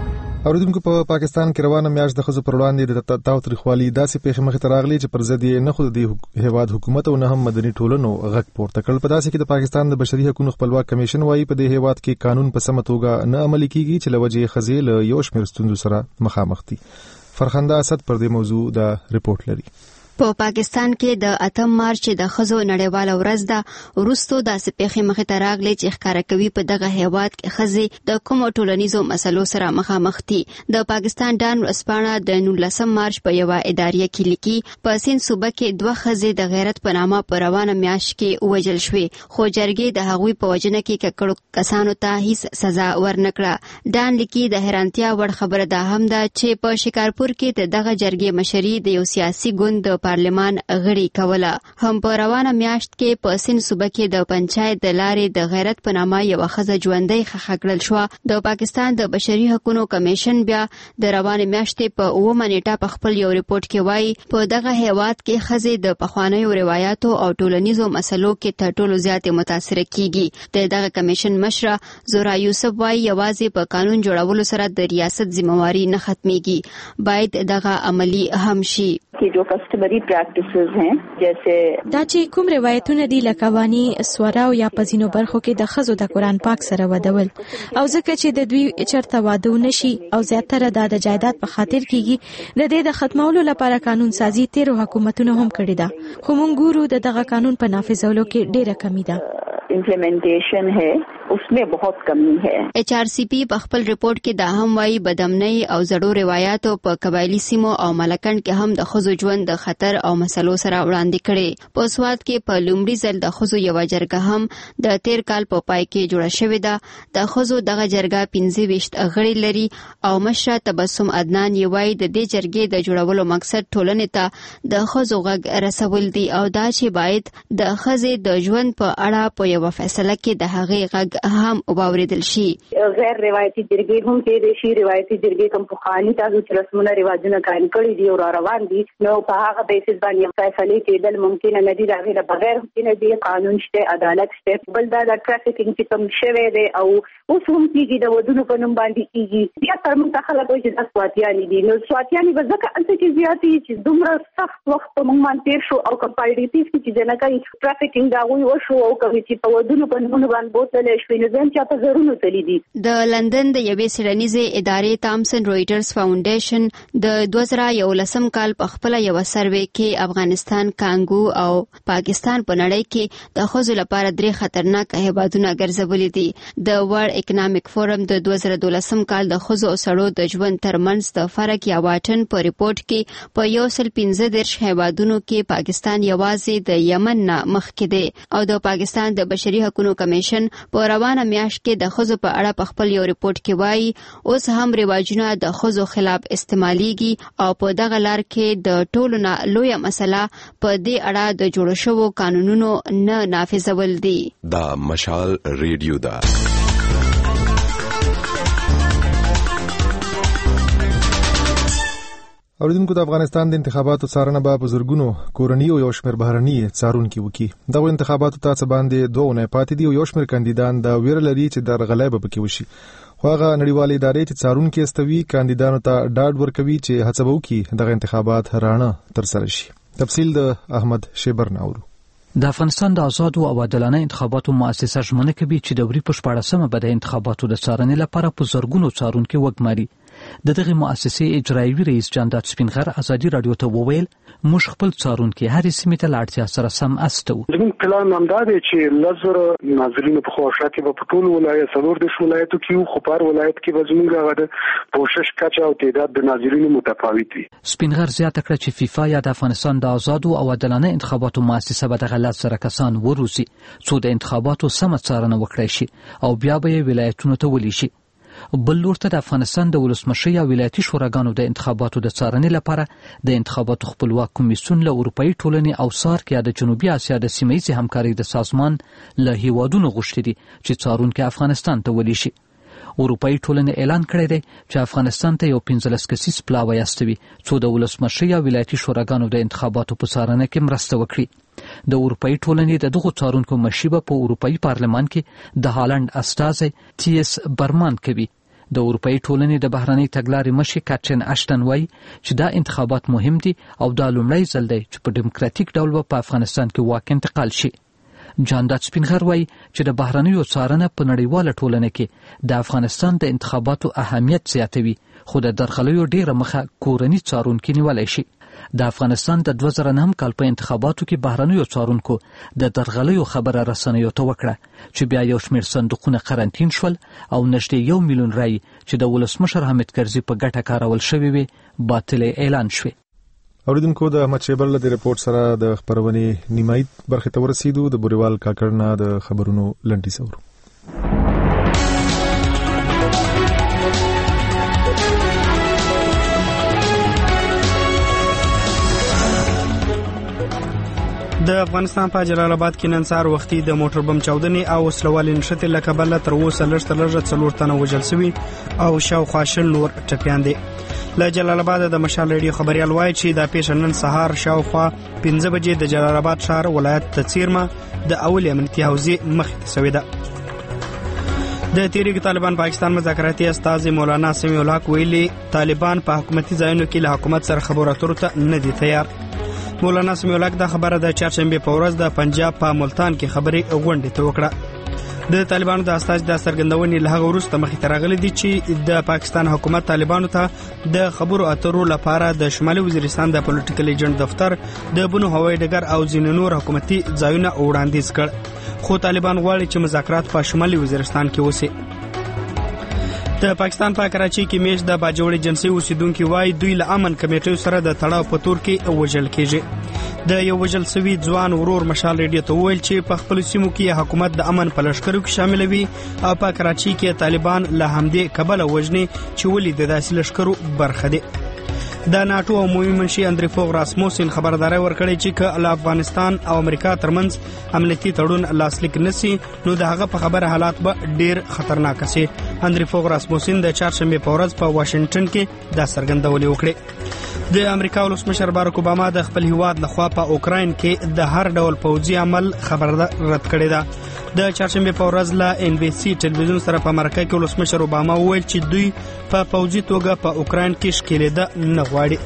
اوریدونکو په پا پاکستان کې روانه میاشت د خزو پر وړاندې د تاوتریخوالي داسې پیښې مخې ته راغلي چې پر ضد یې نه خو د هیواد حکومت او نه هم مدني ټولنو غږ پورته کړ. په داسې کې د پاکستان د بشري حقوقو خپلواک کمیشن وايي په دې هیواد کې قانون په سمه توګه نه عملي کیږي چې لوجه خزې له یو شمېر ستونزو سره مخامخ دي. فرخنده اسد پر دې موضوع د ریپورت لري. په پاکستان کې د اتم مارچ د خزو نړیواله ورځ ده ورستو داسې پیښې مخې ته راغلي چې ښکارا کوي په دغه هیواد کې خزې د کومو ټولنیزو مسلو سره مخامخ دي. د پاکستان ډان ورځپاڼه د نولسم مارچ په یوه اداریه کې لیکي په سند صوبه کې دوه خزې د غیرت په نامه په روانه میاشت کې ووژل شوې خو جرګې د هغوی په وجنه کې ککړو کسانو ته هیڅ سزا ورنکړه. ډان لیکي د حیرانتیا وړ خبره ده هم ده چې په شکارپور کې د دغه جرګې مشري د یو سیاسي ګوند پارلمان غړي کوله. هم په روانه میاشت کې په سند صوبه کې د پنچایت د لارې د غیرت په نامه یوه ښځه ژوندۍ ښخ کړل شوه. د پاکستان د بشري حقوقو کمیشن بیا د روانې میاشتې په اوومه نیټه په خپل یو ریپورت کې وایي په دغه هیواد کې ښځې د پخوانیو روایاتو او ټولنیزو مسلو کې تر ټولو زیاتې متاثره کیږي. د دغه کمیشن مشره زورا یوسف وایي یوازې په قانون جوړولو سره د ریاست ذمہواری نه ختمیږي، باید دغه عملی هم شي. कि जो customary practices हैं जैसे دا چې کوم روایتونه دي لکه وانی سواره او یا پزینو برخو کې د خزو د قرآن پاک سره ودول او ځکه چې د دوی چرته واده نشي او زیاتره د جایداد په خاطر کیږي د دې د ختمولو لپاره قانون سازي تیرو حکومتونو هم کړی ده خو مونږ ګورو د دغه قانون په نافذولو کې ډیره کمی ده. امپلیمنټیشن ہے उसमें बहुत कमी है. H R C P په خپل ریپورت کې دا هم وایي بدامنۍ او زړو روایتو په قبایلی سیمو او ملکند کې هم د خزو ژوند د خطر او مسلو سره وړاندې کړي. په سواد کې په لومړي ځل د خزو یو جرګه هم د تیر کال په پای کې جوړه شوې ده. د خزو دغه جرګه پنځه ویشت غړي لري او مشره تبسم عدنان یې وایي د دې جرګې د جوړولو مقصد ټولنې ته د خزو غږ رسول دي او دا چې باید د خزې د ژوند په اړه په یو فیصله کې د هغې غږ هم واوریدل شي. غیر روایتي جرګې هم کې د شي روایتي جرګې کوم پخواني تاسو چې رسمونه رواجونه قائم کړی دي او روان دي نو په هغه بیسس باندې فیصله کېدل ممکن نه دي. راغلی بغیر ممکن دي قانون شته عدالت شته بل دا د ټرافیکینګ چې کوم شوی دی او اوس هم کېږي د ودونو په نوم باندې کېږي بیا تر موږ خلک وایي چې سواتیانی دي نو سواتیانی به ځکه انته کې زیاتې چې دومره سخت وخت په موږ باندې تیر شو او کمپاریټیو کې چې جنکای ټرافیکینګ دا وایي وشو او کوي چې په ودونو په نوم باندې بوتل شوی نه ځم چې په زرونو تللی دي. د لندن د یوې څېړنیزې ادارې تامسن رويټرز فاونډیشن د دوه زره یولسم کال په خپل یو سروې کې افغانستان، کانګو او پاکستان په نړۍ کې د ښځو لپاره درې خطرناک هیوادونه ګرځولي دي. د ورلد اکنامک فورم د دوه زره دولسم کال د ښځو او سړو د ژوند ترمنځ د فرق یا واټن په ریپورت کې په یو سل پنځه دېرش هیوادونو کې پاکستان یوازې د یمن نه مخکې دی او د پاکستان د بشري حقوقو کمیشن په روانه میاشت کې د ښځو په اړه په خپل یو ریپورت کې وایي اوس هم رواجونه د ښځو خلاف استعمالیږي او په دغه لار کې د ټولو نه لویه مسله په دې اړه د جوړ شوو قانونونو نه نافذول دي. دا مشال ریډیو دا اوریدونکو د افغانستان د انتخاباتو څارنه به په زرګونو کورنۍ او یو شمېر بهرني څارونکي وکړي. دغه انتخاباتو ته څه باندې دوه اونۍ پاتې دي او یو شمېر کاندیدان د ویره لري چې درغلۍ به پکې وشي. خو هغه نړیوالې ادارې چې څارونکي استوي کاندیدانو ته ډاډ ورکوي چې هڅه به وکړي دغه انتخابات رانه ترسره شي. تفصیل د احمد شیبر ناورو. د افغانستان د آزادو او عادلانه انتخاباتو مؤسسه ژمنه کوي چې د وري په شپاړسمه به د انتخاباتو د څارنې لپاره په زرګونو څارونکي وګماري. د دغه مؤسسې اجرایوي رئیس جانداد سپینغر ازادي رادیو ته وویل موږ خپل څارونکي هر سیمه ته لاړتیا سره سم استو. زموږ پلان هم دا دی چې لزر ناظرینو په خوښه کې په ټول ولایت څلور د ولایتو کې خو پر ولایت کې به زموږ غواړي کوشش کچا او تعداد د ناظرینو متفاوت وي. سپینغر زیاته کړه چې فیفا یا د افغانستان د آزادو او عادلانه انتخاباتو مؤسسه به دغه لزر کسان وروسي څو د انتخاباتو سم څارنه وکړي شي او بیا به ولایتونو ته ولي شي. بل لور ته د افغانستان د ولسمشر یا ولایتي شوراګانو د انتخاباتو د څارنې لپاره د انتخاباتو خپلواک کمیسیون له اروپאי ټولنې او سارک یا د جنوبي اسیا د سیمه‌ییزې همکارۍ د سازمان له هیوادونو غوښتي دي چې څارونکي افغانستان ته ولي شي. اروپאי ټولنې اعلان کړی دی چې افغانستان ته یو پنځلس کسیز پلاوی استوي څو د ولسمشر یا ولایتي شوراګانو د انتخاباتو په څارنه کې مرسته وکړي. د اروپאי ټولنې د دغو څارونکو مشیبه په اروپאי پارلمان کې د هالند استازی تی اس برمان کوي. د اروپאי ټولنې د بهرنۍ تګلارې مشر کاترین اشټن وایي چې دا انتخابات مهم دي او دا لومړی ځل دی چې په ډیموکراتیک ډول په افغانستان کې واک انتقال شي. جانداد سپینغر وایي چې د بهرنیو څارنه په نړیواله ټولنه کې د افغانستان د انتخاباتو اهمیت زیاتوي، خو د درغلیو ډیره مخه کورني څارونکي نیولی شي. د افغانستان د دوه زره نهم کال په انتخاباتو کې بهرنیو څارونکو د درغلیو خبره رسنیو ته وکړه چې بیا یو شمېر صندوقونه قرنطین شول او نږدې یو میلیون رای چې د ولسمشر حامد کرزي په ګټه کارول شوې وې باطلې اعلان شوې. اوریدونکو د احمد شیبر له ریپورت سره د خبرونې نیمایي برخې ته ورسېدو. د بوریوال کاکړ نه د خبرونو لنډیز اورو. د افغانستان په جلال آباد کې نن سهار وختي د موټر بم چاودنې او وسلوالې نښتې له کبله تر اوسه لږ تر لږه څلور تنه وژل شوي او شاوخوا شل نور ټپیان دي. له جلال آباد د مشال ریډیو خبريال وایي چې دا پیښه نن سهار شاوخوا پنځه بجې د جلال آباد ښار ولایت تڅیرمه د اول امنیتي حوزې مخې ته شوې ده. د تحریک طالبان پاکستان مذاکراتي استاذ مولانا سمیع الحق ویلي طالبان په حکومتي ځایونو کې له حکومت سره خبرو اترو ته نه دي تیار. مولانا سمیع الحق دا خبره د چهارشنبه په ورځ د پنجاب په ملتان کې خبري غونډه ته وکړه. د طالبانو د استاذ د سرګندونې له هغه وروسته مخې ته راغلي دي چې د پاکستان حکومت طالبانو ته د خبرو اترو لپاره د شمالي وزیرستان د پولیټیکل ایجنټ دفتر د بنو هوایي ډګر او ځینې نور حکومتي ځایونه وړاندیز کړ، خو طالبان غواړي چې مذاکرات په شمالي وزیرستان کې وشي. د پاکستان په کراچۍ کې میش د باجوړي جنسي اوسیدونکو وایي دوی له امن کمیټې سره د تړاو په تور کې وژل کېږي. د یو وژل شوي ځوان ورور مشال ریډیو ته وویل چې په خپل سیمو کې حکومت د امن په لشکرو کې شامل وي او په کراچۍ کې طالبان له همدې کبله وژني چې ولې د داسې لشکرو برخه دي. د ناتو او عمومي منشي اندریفوغ راسموسن خبرداري ورکړې چې که افغانستان او امریکا ترمنځ امنیتي تړون لاسلیک نشي نو د هغه په خبره حالات به ډیر خطرناک شي. اندریفوغ راسموسن د چهارشنبه په ورځ په واشنگټن کې دا څرګندولې وکړه. د امریکا ولسمشر بارک اوباما د خپل هیواد لخوا په اوکراین کې د هر ډول پوځي عمل خبر رد کړی ده. د چهارشنبه په ورځ له ان بي سي ټلویزیون سره په مرکه کې ولسمشر اوباما وویل چې دوی په پوځي توګه په اوکراین کې ښکېلېده نه غواړي.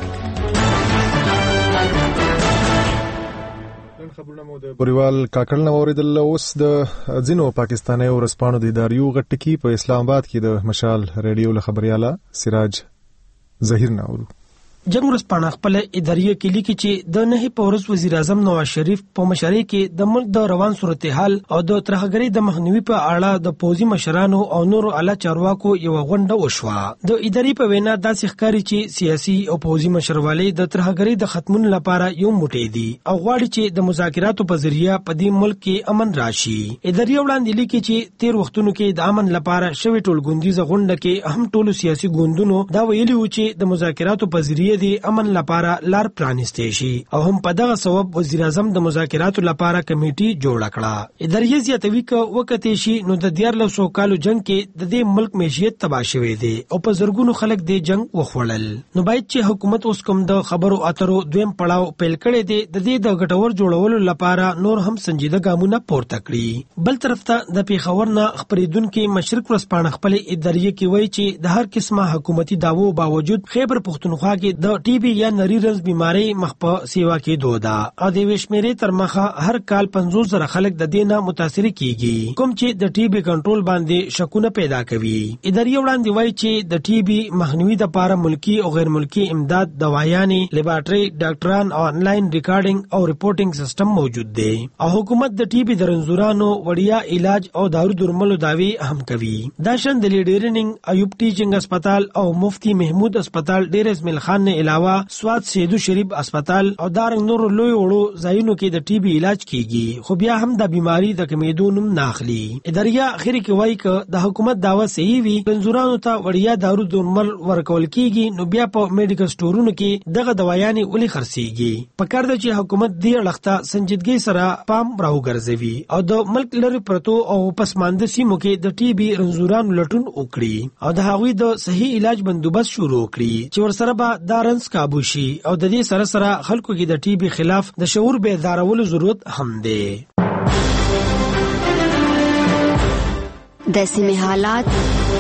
خبرونه مو د بوریوال کاکړ نه اوریدل. اوس د ځینو پاکستاني ورسپانو د اداریو غټکی په اسلام آباد کې د مشال ریډیو له خبرياله سراج ظهیر نه اورو. جنگ ورسپانه خپل اداریه کې لیکي چې د نه په ورځ وزیر اعظم نواز شریف په مشرۍ کې د ملک د روان صورتحال او د ترهګری د مخنیوي په اړه د پوځي مشرانو او نورو اعلی چارواکو یو غونډه وشوه. د اداري په وینا داسې ښکاري چې سیاسي او پوځي مشروالۍ د ترهګری د ختمون لپاره یو موټی دي او غواړي چې د مذاکراتو په ذریعہ په دې ملک کې امن راشي. اداري وړاندې لیکي چې تیر وختونو کې د امن لپاره شوی ټولګوندیزه غونډه کې اهم ټولو سیاسي ګوندونو دا ویلي و چې د مذاکراتو په ذریعہ د امن لپاره لار پرانیستې شي او هم په دغه سبب وزیر اعظم د مذاکراتو لپاره کمیټي جوړ کړه. اداري زیاتوي ک وخت شي نو د دیارلس سو کالو جنگ کې د دې ملک معیشت تباہ شوې دي او په زرګونو خلک د جنگ وخوړل. نو باید چې حکومت اوس کوم د خبرو اترو دویم پړاو پیل کړي دي د دې د غټور جوړولو لپاره نور هم سنجیده ګامونه پورته کړي. بل طرف ته د پیښور نه خبرېدونکو مشرق ورسپانه خپل اداري کې وایي چې د هر قسمه حکومتي داوو باوجود خیبر پختونخوا کې د ټي بي یا نری رنز بیماری مخ په سیوا کې دودا او د وشمیرې تر مخه هر کال پنځوس زره خلک د دینه متاثر کیږي کوم چې د ټي بي کنټرول باندې شکونه پیدا کوي. اداري وړاندې وایي چې د ټي بي مخنیوي لپاره ملکی او غیر ملکی امداد دوايانې لیبارټري ډاکټران او انلاین ریکارډینګ او ریپورټینګ سیستم موجود دی او حکومت د ټي بي د رنځورانو وړیا علاج او دارو درملو داوی هم کوي. دا شند لیډرینګ ایوب ټیچینګ هسپتال او مفتی محمود هسپتال ډیر اسماعیل خان نه علاوه سواد سیدو شریف هسپتال او دارنګ نور لوی وړو ځایونو کې د ټي بي علاج کیږي خو بیا هم د بیماری د کمیدو نوم ناخلي. اداريه اخري کې وایي ک د حکومت داوا صحیح وي پنځورانو ته وړیا دارو درمل ورکول کیږي نو بیا په میډیکل سٹورونو کې دغه دوايانې ولې خرڅيږي. پکار د چې حکومت دې لخته سنجیدګي سره پام راوګرځوي او د ملک لري پرتو او پسمانده سیمو کې د ټي بي رنځورانو لټون وکړي او د هغوی د صحیح علاج بندوبست شروع کړي چې ورسره به دارنس کابو شي او د دې سره سره خلکو کې د ټي بي خلاف د شعور بیدارولو ضرورت هم دی. د سیمې حالات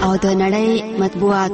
او د نړۍ مطبوعات.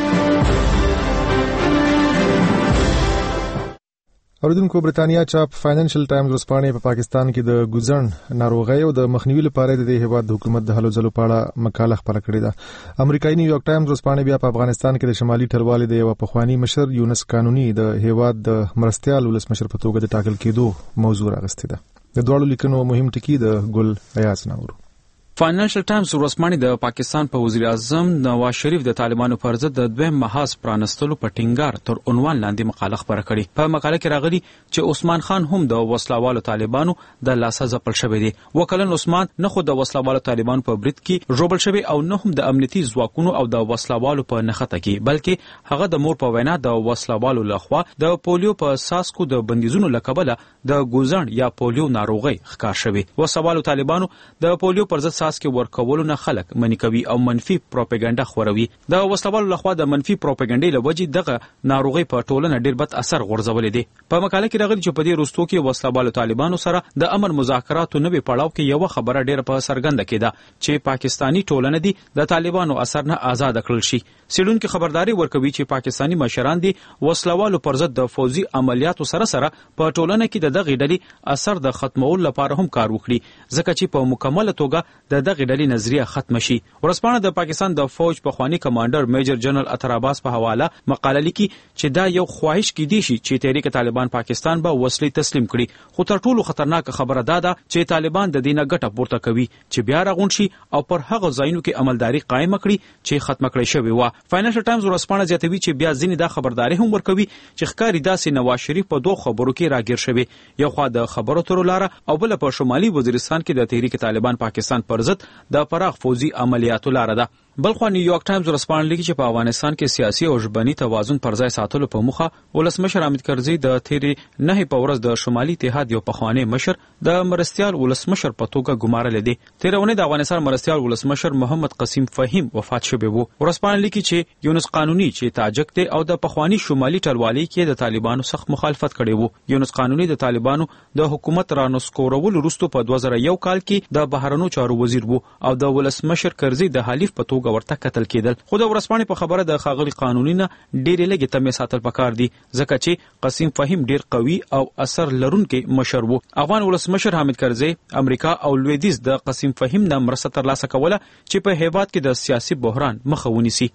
اوریدونکو برتانیا چاپ فاینانشل ټایمز ورځپاڼې په پاکستان کې د ګوزن ناروغۍ او د مخنیوي لپاره د هیواد د حکومت د هلو ځلو په اړه مقاله خپره کړې ده. امریکایي نیویارک ټایمز ورځپاڼې بیا په افغانستان کې د شمالي ټلوالې د یو پخوانی مشر یونس قانوني د هیواد د مرستيال ولسمشر په توګه د ټاکل کېدو موضوع راغستې ده. د دوړو لیکنو مهم ټکی د ګل ایاز نور. فاینانشل ټایمز ورځپاڼې د پاکستان په وزیر اعظم نواز شریف د طالبانو پر ضد د دویم محاذ پرانستلو په ټینګار تر عنوان لاندې مقاله خبره کړې. په مقاله کې راغلي چې عثمان خان هم د وسلوالو طالبانو د لاسه ځپل شوی دی. وکلن عثمان نه خو د وسلوالو طالبانو په برید کې ژوبل شوی او نه هم د امنیتي ځواکونو او د وسلوالو په نښته کې، بلکې هغه د مور په وینا د وسلوالو لخوا د پولیو په ساسکو د بندیزونو لکبله د ګوزن یا پولیو ناروغي ښکار شوی. وسلوالو طالبانو د پولیو پر ضد ساس کې ورکولو نه خلک منی کوي او منفي پروپاګاندا خوروي. د وسلوالو لخوا د منفي پروپاګاندا لوجې دغه ناروغي په ټولنه ډیر بد اثر غورځولې دي. په مقاله کې راغلي چې په دې وروستو کې وسلوالو طالبانو سره د امن مذاکراتو نوې پړاو کې یو خبره ډیر په سرګند کې ده چې پاکستانی ټولنه دي د طالبانو اثر نه آزاد کړل شي. سیډونکو خبرداري ورکوي چې پاکستانی مشران دي وسلوالو پر ضد د فوزي عملیاتو سره سره په ټولنه کې د دغه ډلې اثر د ختمولو لپاره هم کار وکړي، ځکه چې په مکمل توګه د دغه ډلې نظریه ختم شي. ورځپاڼه د پاکستان د فوج په خوانی کمانډر میجر جنرال اطهر عباس په حواله مقاله لیکي چې دا یو خواهش کې دی چې تحریک طالبان پاکستان به وسلې تسلیم کړي، خو تر ټولو خطرناک خبره دا ده چې طالبان د دینه ګټه پورته کوي چې بیا راغون شي او پر هغه ځایونو کې عملداري قائم کړي چې ختم کړي شوی و. فاینانشل ټایمز ورځپاڼه زیاتوي چې بیا ځینې دا خبرداري هم ورکوي چې ښکاری داسې نواز شریف په دوه خبرو کې راګیر شوی، یو خوا د خبرو تر لاره او بل په شمالي وزیرستان کې د تحریک طالبان پاکستان پر ضد د پراخ فوزي عملیاتو لاره ده. بلخو نیویارک ټایمز ورځپاڼه لیکي چې په افغانستان کې سیاسي او ژبني توازن پر ځای ساتلو په موخه ولسمشر حامد کرزي د تیرې نه په ورځ د شمالي اتحاد یو پخوانی مشر د مرستيال ولسمشر په توګه ګمارل دي. تیرونه د افغانستان مرستيال ولسمشر محمد قسیم فهیم وفات شوی وو. ورځپاڼه لیکي چې یونس قانوني چې تاجک دی او د پخوانی شمالي ټلوالۍ کې د طالبانو سخت مخالفت کړی وو. یونس قانوني د طالبانو د حکومت رانسکورول وروسته په دوه زره یو کال کې د بهرنیو چارو وزیر وو او د ولسمشر کرزي د حلیف په توګه ورته قتل کېدل. خو د ورځپاڼې په خبره د ښاغلي قانوني نه ډېرې لږې تمې ساتل پکار دي، ځکه چې قسیم فهیم ډېر قوي او اثر لرونکی مشر وو. افغان ولسمشر حامد کرزي امریکا او لویدیځ د قسیم فهیم نه مرسته ترلاسه کوله چې په هیواد کې د سیاسي بحران مخه ونیسي.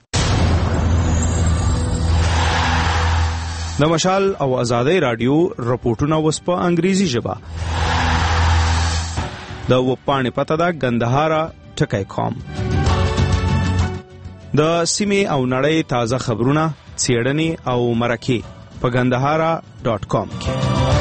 د مشال او ازادۍ رادیو رپورټونه وس په انګریزي ژبه. د وپاڼې پته ده ګندهارا ټکی کام. د سیمې او نړۍ تازه خبرونه، څېړنې او مرکې په ګندهارا ډاټ کام کې.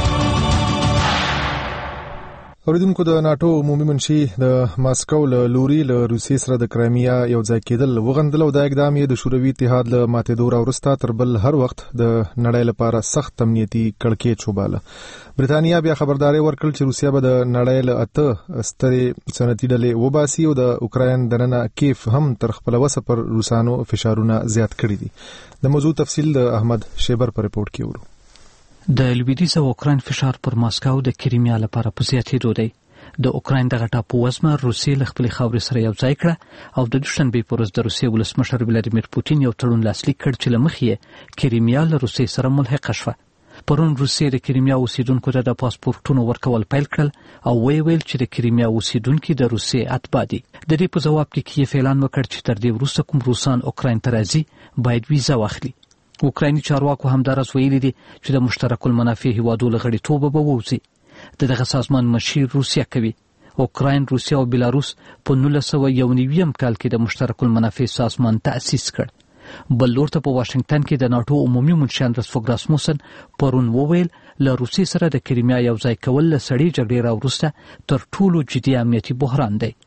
اوریدونکو د ناتو عمومي منشي د ماسکو له لوري له روسیې سره د کرایمیا یو ځای کېدل وغندل او د اقدام یې د شوروي اتحاد له ماتېدو راوروسته تر بل هر وخت د نړۍ لپاره سخت امنیتي کړکېچ وباله. برتانیا بیا خبرداري ورکړل چې روسیا به د نړۍ له اته سترې صنعتي ډلې وباسي او د اوکراین دننه کیف هم تر خپل وسه پر روسانو فشارونه زیات کړي دي. د موضوع تفصیل د احمد شیبر پر رپورت کې ورو. د لویدیځ او اوکراین فشار پر ماسکو د کریمیا لپاره په زیاتېدو دی. د اوکراین دغه ټاپووزمه روسیې له خپلې خاورې سره یو ځای کړه او د دوشنبې په ورځ د روسیې ولسمشر ولادیمیر پوتین یو تړون لاسلیک کړ چې له مخې یې کریمیا له روسیې سره ملحقه شوه. پرون روسیې د کریمیا اوسیدونکو ته د پاسپورټونو ورکول پیل کړل او ویې ویل چې د کریمیا اوسیدونکي د روسیې اتباع دي. د دې په ځواب کې کیف اعلان وکړ چې تر دې وروسته کوم روسان اوکراین ته راځي باید ویزه واخلي. اوکرایني چارواکو همدارس ویلي دي چې د مشترک المنافع هیوادو له غړیتوبه به ووځي. د دغه سازمان مشیر روسیه کوي. اوکراین، روسیه او بیلاروس په نولس سوه یو نوي کال کې د مشترک المنافع سازمان تأسیس کړ. بل لور ته په واشنگټن کې د ناتو عمومي منشي اندرس فوګ راسموسن پرون وویل له روسیې سره د کریمیا یو ځای کول له سړې جګړې راوروسته تر ټولو جدي امنیتي بحران دی.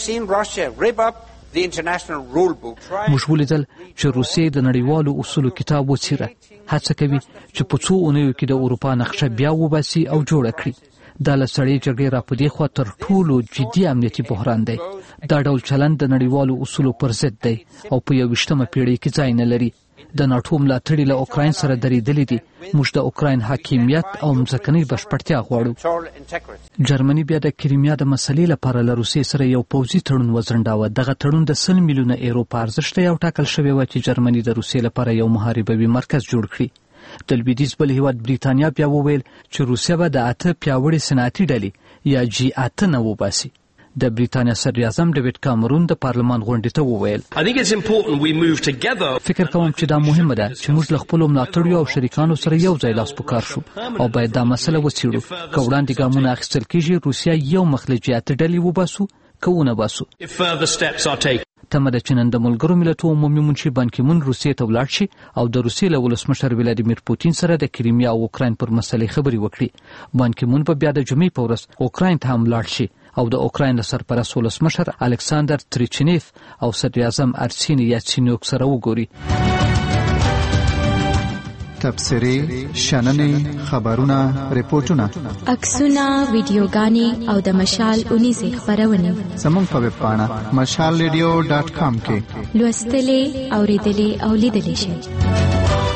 موږ ولیدل چې روسیې د نړیوالو اصولو کتاب وڅیره، هڅه کوي چې په څو اونیو کې د اروپا نقشه بیا وباسي او جوړه کړي. دا له سړې جګړې را په دې خوا تر ټولو جدي امنیتي بحران دی. دا ډول چلند د نړیوالو اصولو پر ضد دی او په یوویشتمه پیړۍ کې ځای نه لري. د ناټو ملاتړي له اوکراین سره درېدلي دي. موږ د اوکراین حاکمیت او ځمکنۍ بشپړتیا غواړو. جرمني بیا د کریمیا د مسلې لپاره له روسیې سره یو پوځي تړون وځنډاوه. دغه تړون د سل میلیونه یورو په ارزښت یو ټاکل شوی و چې جرمني د روسیې لپاره یو محاربوي مرکز جوړ کړي. د لویدیځ بل هیواد بریتانیا بیا وویل چې روسیه به د اته پیاوړې صنعتي ډلې یا جی اته نه وباسي. د بریتانیا صدر اعظم ډیوډ کامرون د پارلمان غونډې ته وویل فکر کوم چې دا مهمه ده چې موږ له خپلو ملاتړیو او شریکانو سره یو ځای لاس په کار شو او باید دا مسله وڅېړو. که وړاندې ګامونه اخیستل کېږي روسیه یو مخ له جی اته ډلې وباسو که ونه باسو. تمه ده چې نن د ملګرو ملتونو عمومي منشي بان کی مون روسیې ته ولاړ شي او د روسیې له ولسمشر ولادیمیر پوتین سره د کریمیا او اوکراین پر مسلې خبرې وکړي. بان کی مون په بیا د جمعې په ورځ اوکراین ته هم لاړ شي او د اوکراین له سرپرست ولسمشر الکساندر تریچنیف او صدر اعظم ارسینی یاتسینیوک سره وګوري. تبصرې، شننې، خبرونه، ریپورتونه، عکسونه، ویډیوګانې او د مشال اونیزې خبرونه زموږ په ویب پاڼه مشال ریډیو ډاټ کام کې لوستلې، اوریدلې او لیدلې شئ.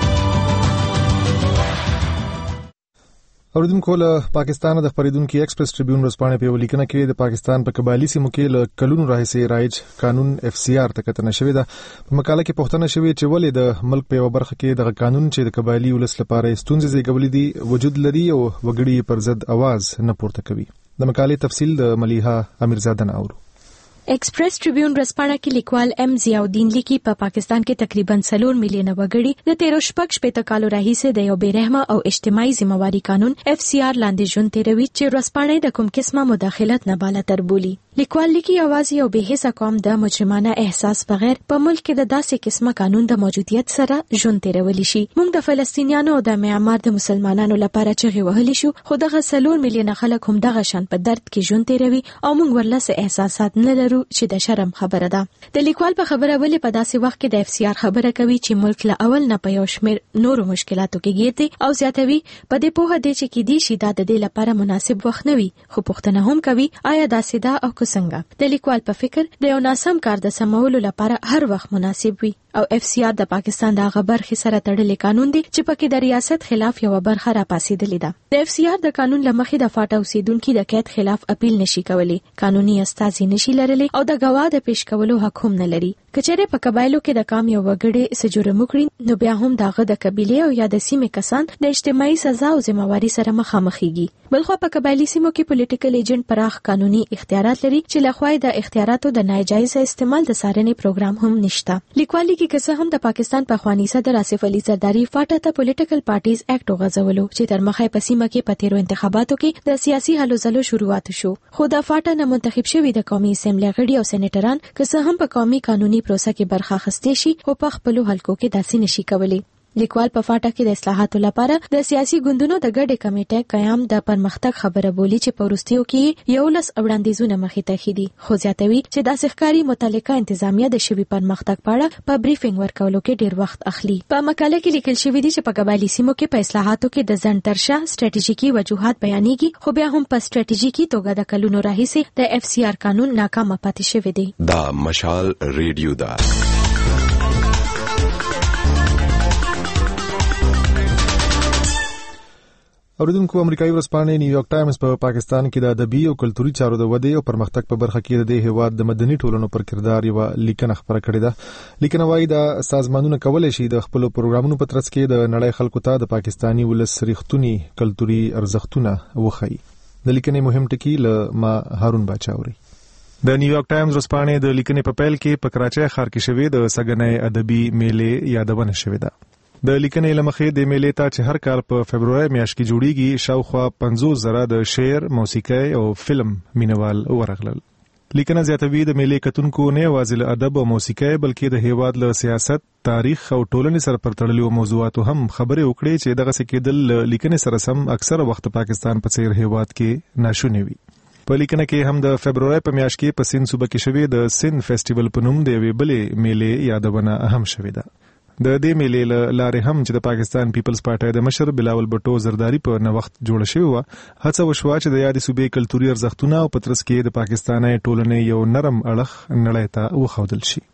اوریدونکو له پاکستان د خبرېدونکو ایکسپریس ټریبیون ورځپاڼې په ولیکنه کې د پاکستان په قبایلی سیمو کې له کلونو راهیسې رایج قانون اف سی آر ته کتنه شوې ده. په مقاله کې پوښتنه شوې چې ولې د ملک په یو برخه کې د قانون چې د قبایلی ولس لپاره ستونزې زیږولې دي وجود لري او وګړي پر ضد आवाज نه پورته کوي. د مقالې تفصیل د ملیحه امیرزاده نه اورو. ایکسپریس ټریبیون ورځپاڼه کې لیکوال ایم ضیاءالدین لیکي په پا پاکستان کې تقریبا څلور میلیونه وګړي د تیرو شپږ شپېته کالو راهیسې د یو بېرحمه او اجتماعي ذمہواري قانون اف سی آر لاندې ژوند تیروي چې ورځپاڼه د کوم قسمه مداخلت نه بالاتر بولي. لیکوال لیکي یوازې یو بې حسه قوم د مجرمانه احساس بغیر په ملک کې د داسې قسمه قانون د موجودیت سره ژوند تیرولی شي. موږ د فلسطینیانو او د معمار د مسلمانانو لپاره چغې وهلی شو خو دغه څلور میلیونه خلک هم دغه شان په درد کې ژوند تیروي او موږ ورلسه احساسات نه لرو چې د شرم خبره ده. د لیکوال په خبره ولې په داسې وخت کې د اف سی آر خبره کوي چې ملک له اول نه په یو شمېر نورو مشکلاتو کې ګیر دی او زیاتوي په دې پوهه دی چې کېدای شي دا د دې لپاره مناسب وخت نه وي خو پوښتنه هم کوي آیا داسې ده او که څنګه. د لیکوال په فکر د یو ناسم کار د سمولو لپاره هر وخت مناسب وي او اف سی آر د پاکستان د هغه برخې سره تړلې قانون دی چې پکې د ریاست خلاف یو برخه راپاسېدلې ده. د اف سی آر د قانون لمخې د فاټا اوسیدونکو د قید خلاف اپیل نشي کولی، قانوني استازي نشي لرلی او د غوا د پیش کولو حق هم نه لري. کچېره په قبایلو کې د کام یو وګړي سجوره مکړي نو بیا هم دغه د قبيله او یا د سیمې کسان د اجتماعي سزا او ذمہواري سره مخامخېږي. بلخو په قبایلی سیمو کې پولیټیکل ایجنټ پراخ قانوني اختیارات لري چې لخوای د اختیاراتو د ناجایز استعمال د سارنې پروګرام هم نشته. لیکوالي کې کسه هم د پاکستان په خواني صدر آصف علي زرداری فاټا ته پولیټیکل پارټیز اکټ وغځولو چې تر مخه په سیمه کې په تیرو انتخاباتو کې د سیاسي هلو ځلو شروعات شو. خو د فاټا نه منتخب شوی د قومي اسمبلی غړي او سېنیټران کسه هم په قومي قانوني پروسه کې برخه اخیستې شي او په خپل حلقو کې داسې نشي کولی. لیکوال په فاټا کې د اصلاحاتو لپاره د سیاسي ګوندونو د ګډې کمیټې قیام د پرمختګ خبره بولی چې په وروستیو کې یو لس وړاندیزونه مخې ته خېدي خو زیاتوي چې د ښکاری متعلقه انتظامیه د شوی پرمختګ په اړه په بریفینګ ورکولو کې ډیر وخت اخلي. په مقاله کې لیکل شوی دی چې په قبایلی سیمو کې په اصلاحاتو کې د ځن ترشا ستراتیژیکي وجوهات بیانېږي خو بیا هم په ستراتیژیکي توګه د کلونو راهیسې د اف سی آر قانون ناکامه پاتې شوی دی. دا مشال ریډیو دا اوریدونکو امریکایي ورځپاڼې نیویارک ټایمز په پا پاکستان کې د ادبي او کلتوري چارو د ودې او پرمختګ په برخه کې د دې هیواد د مدني ټولنو پر کردار یو لیکنه خبره کړې ده. لیکنه وايي د سازمانونو کولای شي د خپل پروګرامونو په ترڅ کې د نړۍ خلکو ته د پاکستانی ولس ریښتونی کلتوري ارزښتونه وښيي. د لیکنې مهم ټکی له ما هارون باچاوري. د نیویارک ټایمز ورځپاڼې د لیکنې په پیل کې په کراچۍ ښار کې شوې د سګنۍ ادبي میلې یادونه شوې ده. د لیکنې لمخې د میلې ته چې هر کال په فبرवरी میاشت کې جوړیږي شاوخوا پنځوس زره د شعر، موسیقي او فلم مینوال ورغلل. لیکنه زیاتوي د میلې کتونکو نه یوازې له ادب او موسیقي بلکې د هیواد له سیاست، تاریخ او ټولنې سره پر تړلو موضوعاتو هم خبرې وکړي چې دغه څه کېدل لیکنې سره سم اکثره وخت پاکستان په څیر هیواد کې ناشونی وي. په لیکنه کې هم د فبرवरी په میاشت کې په سند صوبه کې شوې د سند فیسټیوال په نوم د یوې بلې میلې یادونه اهم شوې ده. د دې میلې لارې هم چې د پاکستان پیپلز پارټي د مشر بلاول بټو زرداری په نوښت جوړ شوی و هڅه وشوه چې د یادې صوبې کلتوري ارزښتونه او پترس کې د پاکستاني ټولنې یو نرم اړخ نړۍ ته وښودل شي.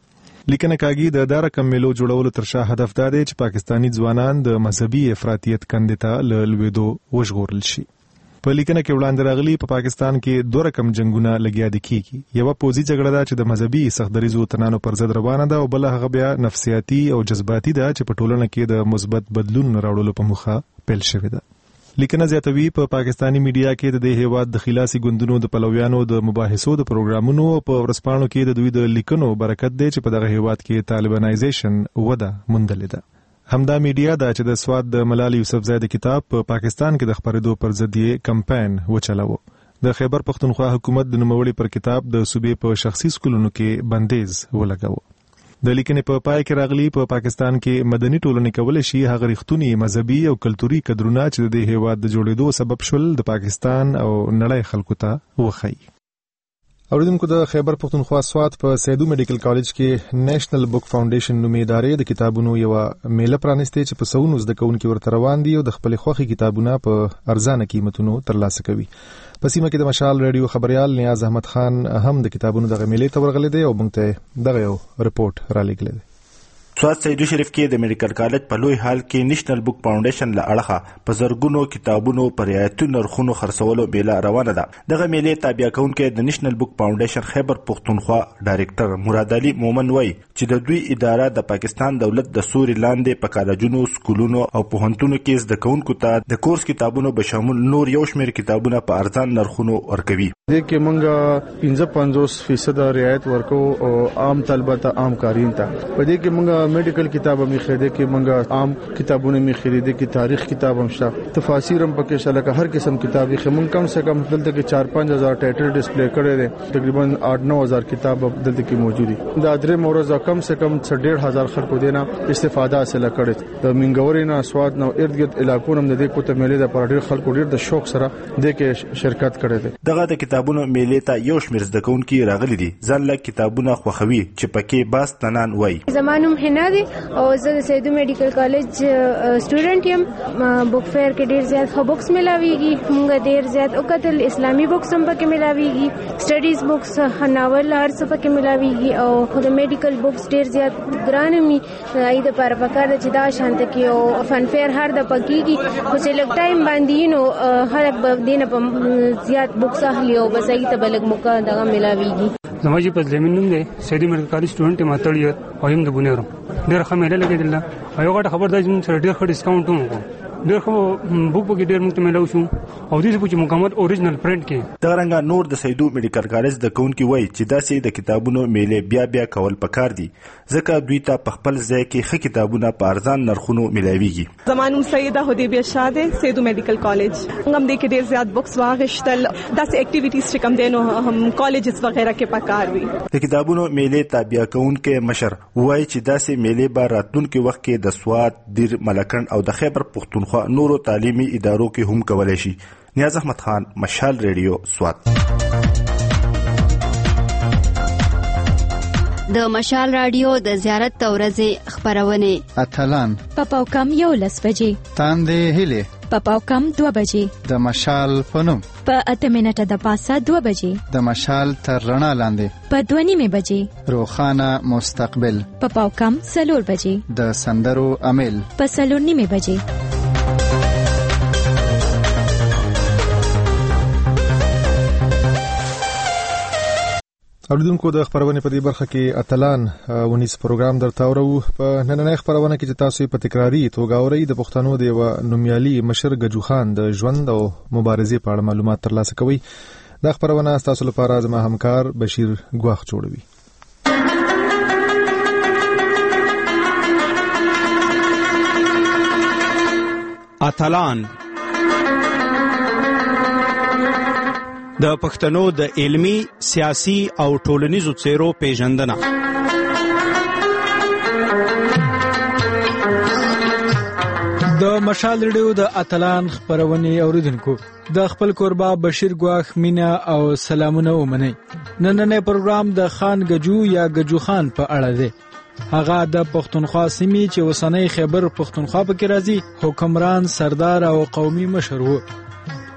لیکنه کاږي د دا رقم میلو جوړولو تر شا هدف دا دی چې پاکستانی ځوانان د مذهبي افراطیت کندې ته له لوېدو وژغورل شي. په لیکنه کې وړاندې راغلي په پاکستان کې دوه رقم جنگونه لګیا دي کیږي. یو پوزي جګړه ده چې د مذهبي سختدریزو تنانو پر ضد روانه ده او بل هغه بیا نفسیاتي او جذباتي ده چې په ټولنه کې د مثبت بدلون راوړلو په موخه پیل شوې ده. لیکنه زیاتوي په پا پاکستانی میډیا کې د دې هیواد د خلاصي ګوندونو د پلویانو د مباحثو د پروګرامونو په ورسپانو کې د دوی د لیکنو برکت دی چې په دغه هیواد کې طالبانایزیشن وده موندلې ده. همدا میډیا دا چې د سواد د ملال یوسفزای د کتاب په پا پاکستان کې د خبرېدو پر ضد یې کمپاین وچلاوه. د خیبر پختونخوا حکومت د نوموړي پر کتاب د صوبې په شخصي سکولونو کې بندیز ولګاوه. د لیکنې په پای کې راغلي په پا پاکستان کې مدني ټولنې کولای شي هغه رښتونی مذهبي او کلتوري کدرونه چې د هیواد د جوړېدو سبب شول د پاکستان او نړۍ خلکو ته وښيي. اوریدونکو د خیبر پختونخوا سواد په سیدو میډیکل کالج کې نېشنل بک فاونډیشن نومې ادارې د کتابونو یو میله پرانستې چې په سونو زده کوونکي ورته روان دي او د خپل خوخي کتابونه په ارزانه قیمتونو ترلاسه کوي. په سیمه کې د مشال رادیو خبريال نیاز احمد خان هم د کتابونو د میلې ته ورغلی دی او موږ ته دغه یو رپورت را لېږلی دی. سواد سیدو شریف کې د میډیکل کالج په لوی هال کې نېشنل بک فاونډیشن له اړخه په زرګونو کتابونو پر رعایتي نرخونو خرڅولو میله روانه ده. دغه میلې تابع کوونکي د نېشنل بک فاونډیشن خیبر پختونخوا ډایریکټر مراد علي مومن وایي چې د دوی اداره د پاکستان دولت د سوري لاندې په کالجونو، سکولونو او پوهنتونونو کې زده کوونکو ته د کورس کتابونو به شامل نور یو شمېر کتابونه په ارزان نرخونو ورکوي. دې کې موږ پنځه پنځوس فیصد رعایت ورکو او عام طلبه ته عام کارین ته. په دې کې موږ میډیکل کتاب می خریده کې منګه عام کتابونه می خریده کې تاریخ کتاب هم شته، تفاسیر هم پکې شته، هر قسم کتابي خمون کم سے کم دلته کې چار پنځه هزار ټایټل ډسپلی کړي دي، تقریبا آठ نو هزار کتاب دلته کې موجود دي. دا درې مورزه کم سے کم ډېر هزار خلکو دینا استفاده حاصل کړي. د منګوري نه سواد نو ارد گرد علاقو هم د دې کوته میلې د پر ډېر خلکو ډېر د شوق سره د کې شرکت کړي دي. دغه د کتابونو میلې ته یو شمېر زده کوونکي راغلي دي. ځل کتابونه خوخوي چې پکې باس تنان وای. زمانوم حنا دي او زه د سیدو میډیکل کالج سټوډنټ یم. بک فیر کې ډیر زیات خو بکس ملاويږي، موږ ډیر زیات او کتل اسلامي بکس هم پکې ملاويږي، سټډیز بکس، ناول، هر څه پکې ملاويږي او د میډیکل بکس ډیر زیات ګران مي اې د پر پکار چې دا شانت کې او فن فیر هر د پکېږي خو چې لګ ټایم باندې نو خلک به دینه په زیات بکس اخلي او بس ای ته بلګ موقع دغه ملاويږي. زموږ په زمين نوم دی سیدو میډیکل کالج سټوډنټ ماتړی او یم د بونیرو ډېر ښه میله لګېدله او یو غټه خبر دا چې موږ سره ډېر ښه ډسکاونټ هم وکړو. ډېر ښه بک پکې ډېر موږ ته میلاو شو او دې چې مکمل اوریجنل پرنټ کې. دغه رنګه نور د سیدو میډیکل کالج د کوونکي وایي چې داسې د کتابونو میلې بیا بیا کول پکار دي ځکه دوی ته په خپل ځای کې ښه کتابونه په ارزان نرخونو میلاویږي. زمانوم سیده حدیبیه شاه سیدو میډیکل کالج موږ هم د کې ډېر زیات بکس واغشتل، داسې اکټیویټیز چې کوم دینو هم کالجز وغیرہ کې پکار وي. د کتابونو میلې تابع کوونکي مشر وایي چې داسې میلې به راتلونکي وخت کې د سواد، دیر، ملکند او د خیبر پختونخوا نورو تعلیمي ادارو کې هم کولای شي. نیاز احمد خان، مشال ریډیو، سواد. د مشال رادیو د زیارت تورزه خبرونه اتلان پپاو کم یو لس بجې، تاندې هله پپاو کم دو بجې، د مشال پنوم په اته منټه د پاسه دو بجې، د مشال تر رڼا لاندې په دوه نیمه بجې، روخانه مستقبل پپاو کم سلور بجې، د سندرو امیل په سلور نیمه بجې. اوریدونکو د خبرونه په دې برخه کې اتلان ونیس پروګرام درته اورو. په نننۍ خبرونه کې چې تاسو په تکراری توګه اورئ د پښتنو د یو نومیالي مشر ګجو خان د ژوند او مبارزې په اړه معلومات ترلاسه کوي. دا خبرونه تاسو لپاره زما همکار بشیر ګواخ جوړوي. اتلان د پښتنو د علمی، سیاسي او ټولنیزو څیرو پیژندنه. د مشال ریډیو د اتلان خبرونه اوریدونکو د خپل کوربا بشیر ګواخ مینا او سلامونه ومني. نننې پروګرام د خان ګجو یا ګجو خان په اړه دی. هغه د پښتونخوا سیمې چې وسنۍ خیبر پښتونخوا پکې راځي حکمران، سردار او قومي مشر وو.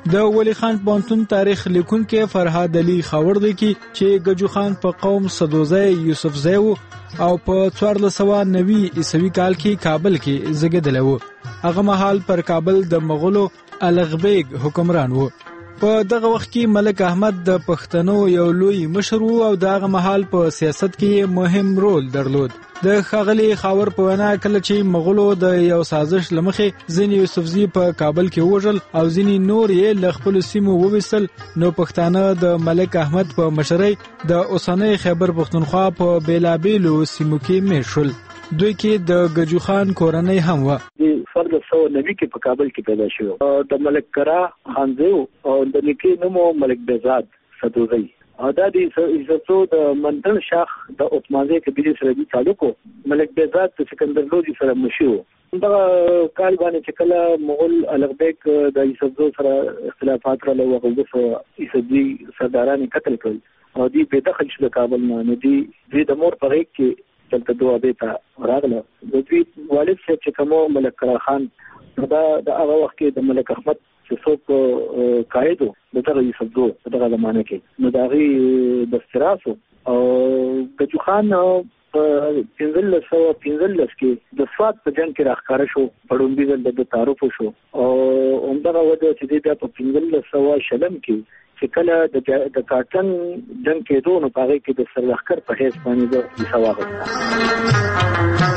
د ولی خان پونتون تاریخ لیکونکي فرهاد علي خاوردی کی چې ګجو خان په قوم سدوزی یوسفزی او په څوارلس سوه نوي عیسوي کال کې کابل کې زیږیدلی و. هغه مهال پر کابل د مغولو الغبیګ حکمران و. په دغه وخت کې ملک احمد د پښتنو یو لوی مشر و او دغه مهال په سیاست کې مهم رول درلود. د ښاغلي خاور په وینا کله چې مغولو د یو سازش لمخې ځینې یوسفزي په کابل کې وژل او ځینې نور یې له خپلو سیمو وویستل، نو پښتانه د ملک احمد په مشرۍ د اوسنۍ خیبر پښتونخوا په بیلابیلو سیمو کې میشت شول. دوی کې د ګجو خان کورنۍ هم وه. فرد سو نبی کې په کابل کې پیدا شو. د ملک کرا خانزیو او د نیکي نومو ملک بیزاد سدوزی او دا د عزتو د منتن شاخ د عثماني قبیله سره د تعلقو. ملک بیزاد د سکندر لودي سره مشي وو. دا کال باندې چې کله مغول الغبیک د عزتو سره اختلافات را لوغو سو عزتي سرداران قتل کړل او دی په داخل شو د کابل نه دی د مور په غیږ کې چلته دوه بیتا راغله. د دې والد چې کومو ملک کرا خان دا د هغه وخت کې د ملک احمد چې څوک قائد و دغه یوسفزو دغه زمانه کې نو دغه د استراسو او ګجو خان په پنځلس سوه پنځلس کې د سوات په جنګ کې راښکاره شو، په لومړي ځل د تعارف شو او همدغه وجه چې بیا په پنځلس سوه شلم کې چې کله د کاټن جنګ کېدو نو په هغې کې د سرلښکر په حیث باندې د حصه واخیسته.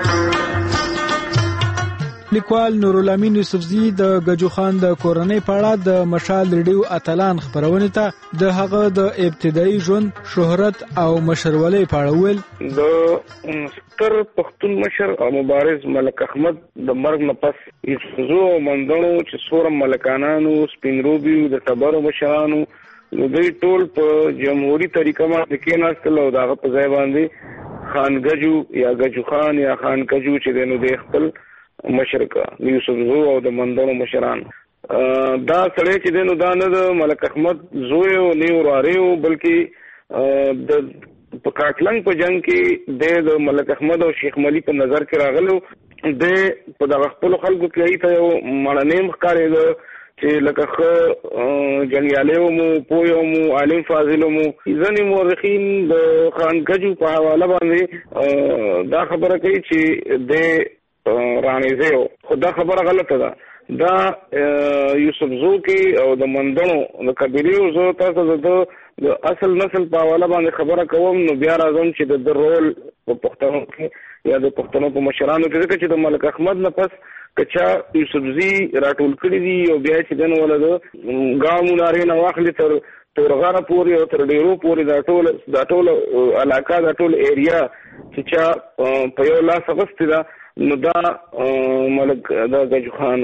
لیکوال نورالامین یوسفزي د ګجو خان د کورنۍ په اړه د مشال ریډیو اتلان خپرونې ته د هغه د ابتدایي ژوند، شهرت او مشرولۍ په اړه وویل. د ستر پښتون مشر او مبارز ملک احمد د مرګ نه پس یوسفزو او مندڼو چې څومره ملکانانو، سپین روبي د ټبرو مشرانو نو دوی ټول په جمهوري طریقه باندې کېناستل او د هغه په ځای باندې خان ګجو یا ګجو خان یا خان ګجو چې دی نو د خپل مشر کا یوسفزو او د مندڼو مشران. دا سړی چې دی نو دا نه د ملک احمد زوی او نه وراره و بلکې د په کاټلنګ په جنګ کې د ملک احمد او شیخ ملي په نظر کې راغلو. د په دغه خپلو خلکو کې ته یو مړنی ښکارېده چې لکه ښه جنګیالی مو، پوه مو، عالم فاضل مو. ځینې مورخین د خان ګجو په حواله باندې دا خبره کوي چې د رانیزه خو دا خبره غلطه ده. دا یوسفزو کې او د مندڼو د قبیلې زه تاسو د اصل نسل په حواله باندې خبره کوم نو بیا راځم چې د رول په پښتنو کې یا د پښتنو په مشرانو کې ځکه چې د ملک احمد نه پس کچا یوسفزي راټول کړي دي او بیا چې دن ولده ګامو نارې نه واخلي تر تورغاره پورې او تر ډیرو پورې دا ټول دا ټول علاقه دا ټول ایریا چې چا په یو لاس غوښتي ده نو دا ملک دا ګجو خانو.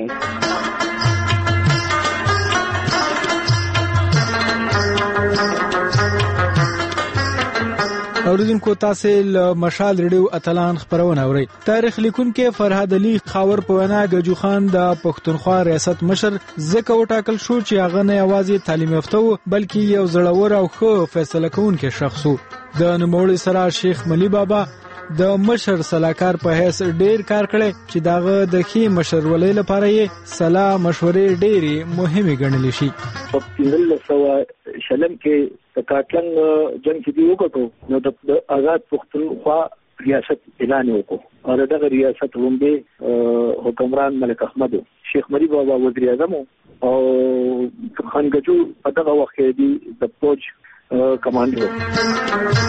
اوریدونکو تاسو له مشال ریډیو اتلان خبرونه اورئ. تاریخ لیکونکي فرهاد علي خاور په وینا ګجو خان د پښتونخوا ریاست مشر ځکه وټاکل شو چې هغه نه یوازې تعلیم یافته و بلکې یو زړور او ښه فیصله کوونکی شخص و. د نوموړي سره شیخ ملي بابا د مشر سلاکار په حیث ډیر کار کړی چې داغه د ښې مشرولۍ لپاره یې سلا مشورې ډېرې مهمې ګڼلې شي. په پنځلس سوه شلم کې د کاټلنګ جنګ چې دی وکړو نو د آزاد پښتونخوا ریاست اعلان وکړو او دغه ریاست لومړی حکمران ملک احمد شیخ ملي بابا وزیر اعظم او خان ګجو په دغه وخت کې دی د فوج کمانډر.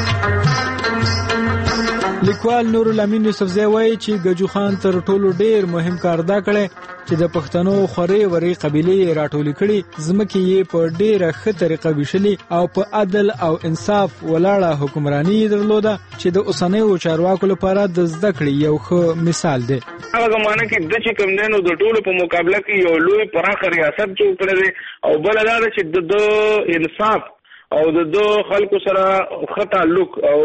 لیکوال نورالامین یوسفزی وایي چې ګجو خان تر ټولو ډیر مهم کار دا کړی چې د پښتنو خورې ورې قبیلې راټولې کړي، ځمکې یې په ډیره ښه طریقه ویشلې او په عدل او انصاف ولاړه حکمراني یې درلوده چې د اوسنیو چارواکو لپاره د زده کړې یو ښه مثال دی. هغه زمانه کې د چې کوم دی نو د ټولو په مقابله کې یو لوی پراخه ریاست جوړ کړی دی او بله دا ده چې د انصاف او د خلکو سره ښه تعلق او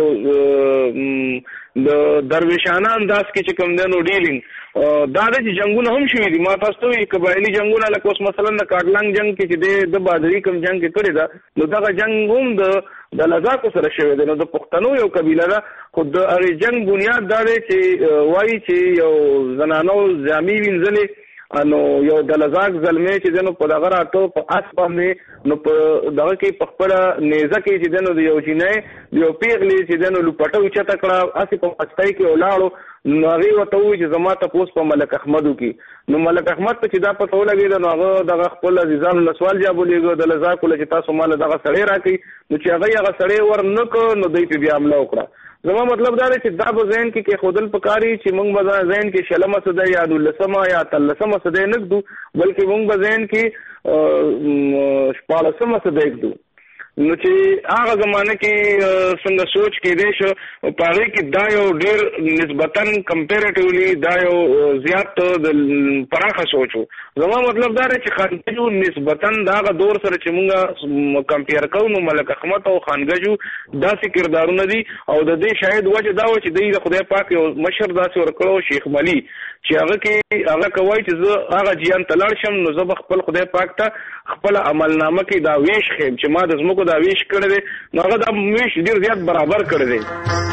د درویشانه انداز کې چې کوم دی نو ډیلینګ دا ده چې جنګونه هم شوي دي. ما تاسو ته وایي قبایلي جنګونه لکه اوس مثلا د کاټلنګ جنګ کې چې دی د بادري کوم جنګ کې کړې ده نو دغه جنګ هم د د لزاکو سره شوی دی. نو د پښتنو یو قبیله ده خو د هغې جنګ بنیاد دا دی چې وایي چې یو زنانو جامې وینځلې انو یو د لزاق زلمه چې دنو په دغه راتو په اس باندې نو په دغه کې په خپل نیزه کې چې دنو یو جنې یو پیغلی چې دنو لپټو چته کړه اسی په پستای کې ولاړو نو هغه وته وی چې زما ته پوس په ملک احمدو کې نو ملک احمد ته چې دا پته ولګید نو هغه دغه خپل عزیزانو له سوال جواب لګو د لزاق له چې تاسو مال دغه سړی راکې نو چې هغه هغه سړی ورنکو نو دوی په بیا حمله وکړه. زما مطلب دا دی چې دا به ذهن کې کې خودل پکاري چې موږ به ذهن کې شلمه صده یا دولسمه یا تلسمه صده نه کړو بلکې موږ به ذهن کې شپاړسمه صده کړو. نو چې هغه زمانه کې څنګه سوچ کې دی شو پاره کې دا یو ډېر نسبتاً کمپیریټیولی دا یو زیات د پراخه سوچو. زما مطلب دا دی چې خانګجو نسبتاً دا غ دور سره چې مونږه کمپیر کوو نو ملک احمد او خانګجو داسې کردارونه دي او د دې شاید وجه دا و چې دوی د خدای پاک یو مشر داسې ورکړو شیخ ملي چې هغه کې هغه کوي چې زه هغه جیان تلل شم نو زه خپل خدای پاک ته خپل عملنامه کې دا ویش خیم چې ما د زموږ دا ویش کړی دی نو هغه دا ویش ډیر زیات برابر کړی دی.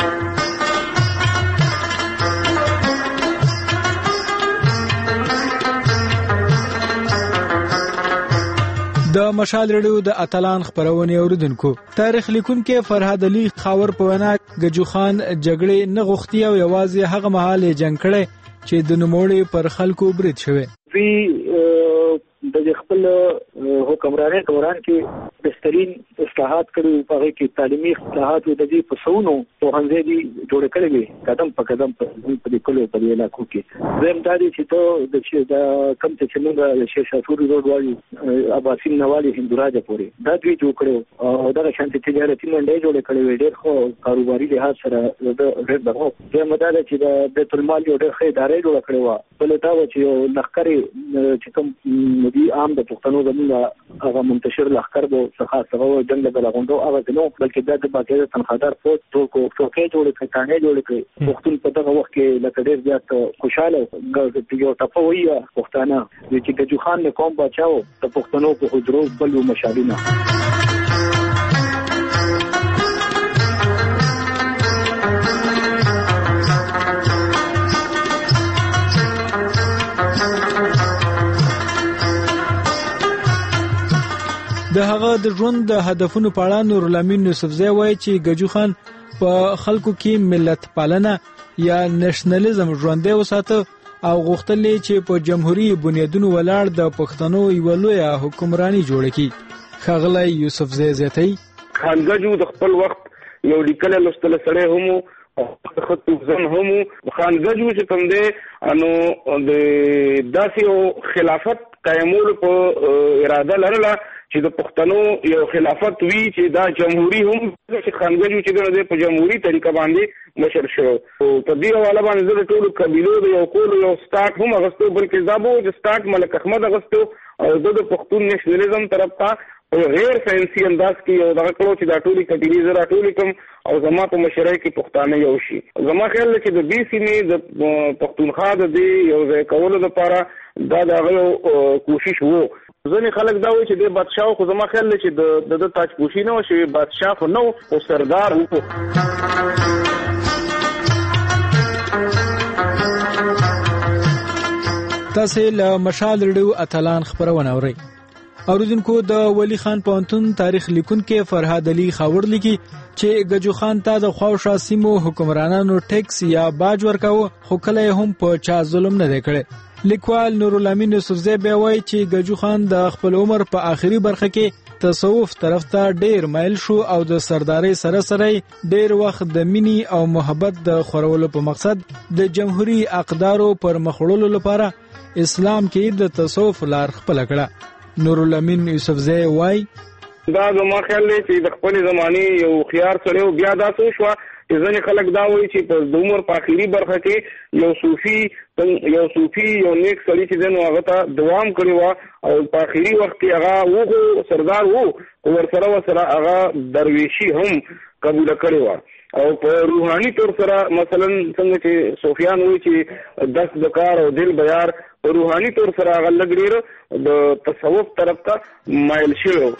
د مشال ریډیو د اتلان خبرونه اوریدونکو تاریخ لیکونکو فرهاد علي خاور په وینا غجو خان جګړې نه غوښتي او یوازې هغه مهال جنگ کړي چې د نوموړي پر خلکو برید شوه. وی د خپل حکمرانۍ دوران کې بهترین اصلاحات کړي په هغه کې تعلیمي اصلاحات د دې په سونو په هنځې دي جوړ کړي وي قدم په قدم په دې کلو په دې علاقو کې زم دا دي چې ته د چې د کم ته څنګه د شیخ شاتوري روډ والی اباسین نوالی هندوراجه پورې دا دوی جوړ کړو او دا شانتي تجارتي منډي جوړ کړي وي ډېر خو کاروباري لحاظ سره د ډېر دغه زم دا دي چې د بیت المال یو ډېر ښه ادارې جوړ کړي و بل دا و چې لخرې چې کوم دی عام د پښتنو زموږ هغه منتشر لخر بو څخه څنګه جنگ د لغوندو هغه نو بلکې د باقاعده تنخوادار فوج ټوکو ټوکې جوړ کړي کانې جوړ کړي پښتون په دغه وخت کې لکه ډېر زیات خوشاله یو ټپوي پښتانه چې د جوخان نه کوم بچاو د پښتنو په حجرو بل مشالینه. د هغه د ژوند د هدفونو په اړه نور الامین یوسفزی وایي چې غجو خان په خلکو کې ملت پالنه یا نېشنلزم ژوندی وساته او غوښتل چې په جمهوریت بنیادونو ولاړ د پښتنو یو لوی حکمرانی جوړ کړي. خغلی یوسفزی زیاتی خانګجو د خپل وخت یو لیکل لوستل سره هم او خطو ځن هم خانګجو چې کوم دی انو د داسې خلافت قائمول په اراده لرله چې د پښتنو یو خلافت وی چې دا جمهوریت هم چې خانګجو چې د په جمهوریت طریقه باندې مشر شو او په دې حواله باندې د ټولو قبيلو د یو کول یو سٹارټ هم غستو بلکې زابو د سٹارټ ملک احمد غستو او د پښتون نېشنلزم طرف ته غیر ساينسي انداز کې یو دغه کړو چې دا ټولي کټیری زرا ټولي کوم او زما په مشرۍ کې پښتانه یو شي. زما خیال چې د بي سي نه د پښتونخوا د دې یو ځای کولو لپاره دا دغه کوشش وو. ځنې خلک دا وایي چې د بادشاه خو زما خیال چې د د تاج پوشي نه شي بادشاه خو نو او سردار وو. تاسو له مشال ریډیو اتلان خبرونه اورئ. اوریدونکو د ولی خان پونتون تاریخ لیکونکو فرهاد علي خاور لیکي چې غجو خان ته د خواوشا سیمو حکمرانانو ټیکس یا باج ورکاو خو کله هم په چا ظلم نه دی کړی. لیکوال نور الامین یوسفزی به وایي چې غجو خان د خپل عمر په آخري برخه کې تصوف طرف ته ډیر مایل شو او د سرداري سره سره ډیر وخت د مینی او محبت د خورولو په مقصد د جمهوریت اقدارو پر مخړولو لپاره اسلام کې د تصوف لار خپل کړه. نور الامین یوسفزی وای دا زما خیال دی چې د خپل زماني یو خيار سره بیا دا څه شو چې ځنې خلک دا وایي چې په د عمر په آخري برخه کې یو صوفي یو صوفي یو نیک سړی چې دنو هغه ته دوام کړی و او په آخري وخت کې هغه وو سردار وو او ورسره ورسره هغه درویشي هم قبول کړی و او په روحاني تور سره مثلا څنګه چې سفیان وایي چې دس دکار او دل بیار په روحاني تور سره هغه لګړي د تصوف طرف ته مایل شو.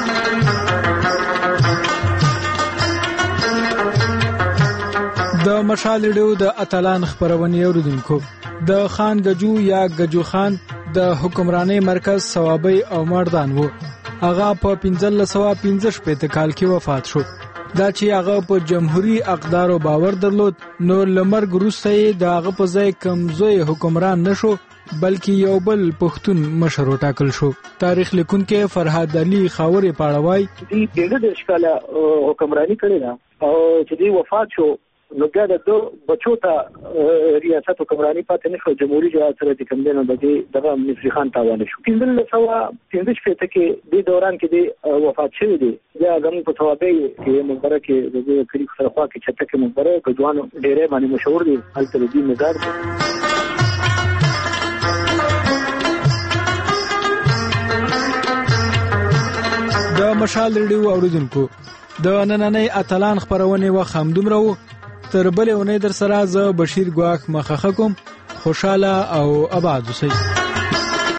د مشال ریډیو د اتلان خبرونه اوریدونکو د خان گجو یا گجو خان د حکمرانۍ مرکز ثوابي او مردان وو. هغه په پنځه سوه پنځه شپږ کال کې وفات شو. دا چې هغه په جمهوریت اقدارو باور درلود نو لمرګ وروسته د هغه په ځای کمزوی حکمران نشو بلکې یو بل پښتون مشر وټاکل شو. تاریخ لیکونکو فرهاد علي خاورې پاړوي دغه د اشکاله حکمرانی کړی دا او چې دی وفات شو نو بیا د بچو ته ریاست حکمرانی پاتې نه شو. جمهوریت جهاد سره د کمدنو د دغه مصری خان تاوان شو. پنځه سوه پنځه شپږ کې د دوران کې د وفات شوی دی. یا زموږ په ثوابي کې مقبره کې د کلی سره خوا کې چته کې مقبره ګډوانو ډېرې باندې مشهور دي. هلته د دې مزار دی. د مشال ریډیو اوریدونکو د نننۍ اتلان خبرونه و خامدومره وو. تر بلې ونې در سره ز بشیر ګواخ مخخه کوم. خوشاله او آباد اوسئ.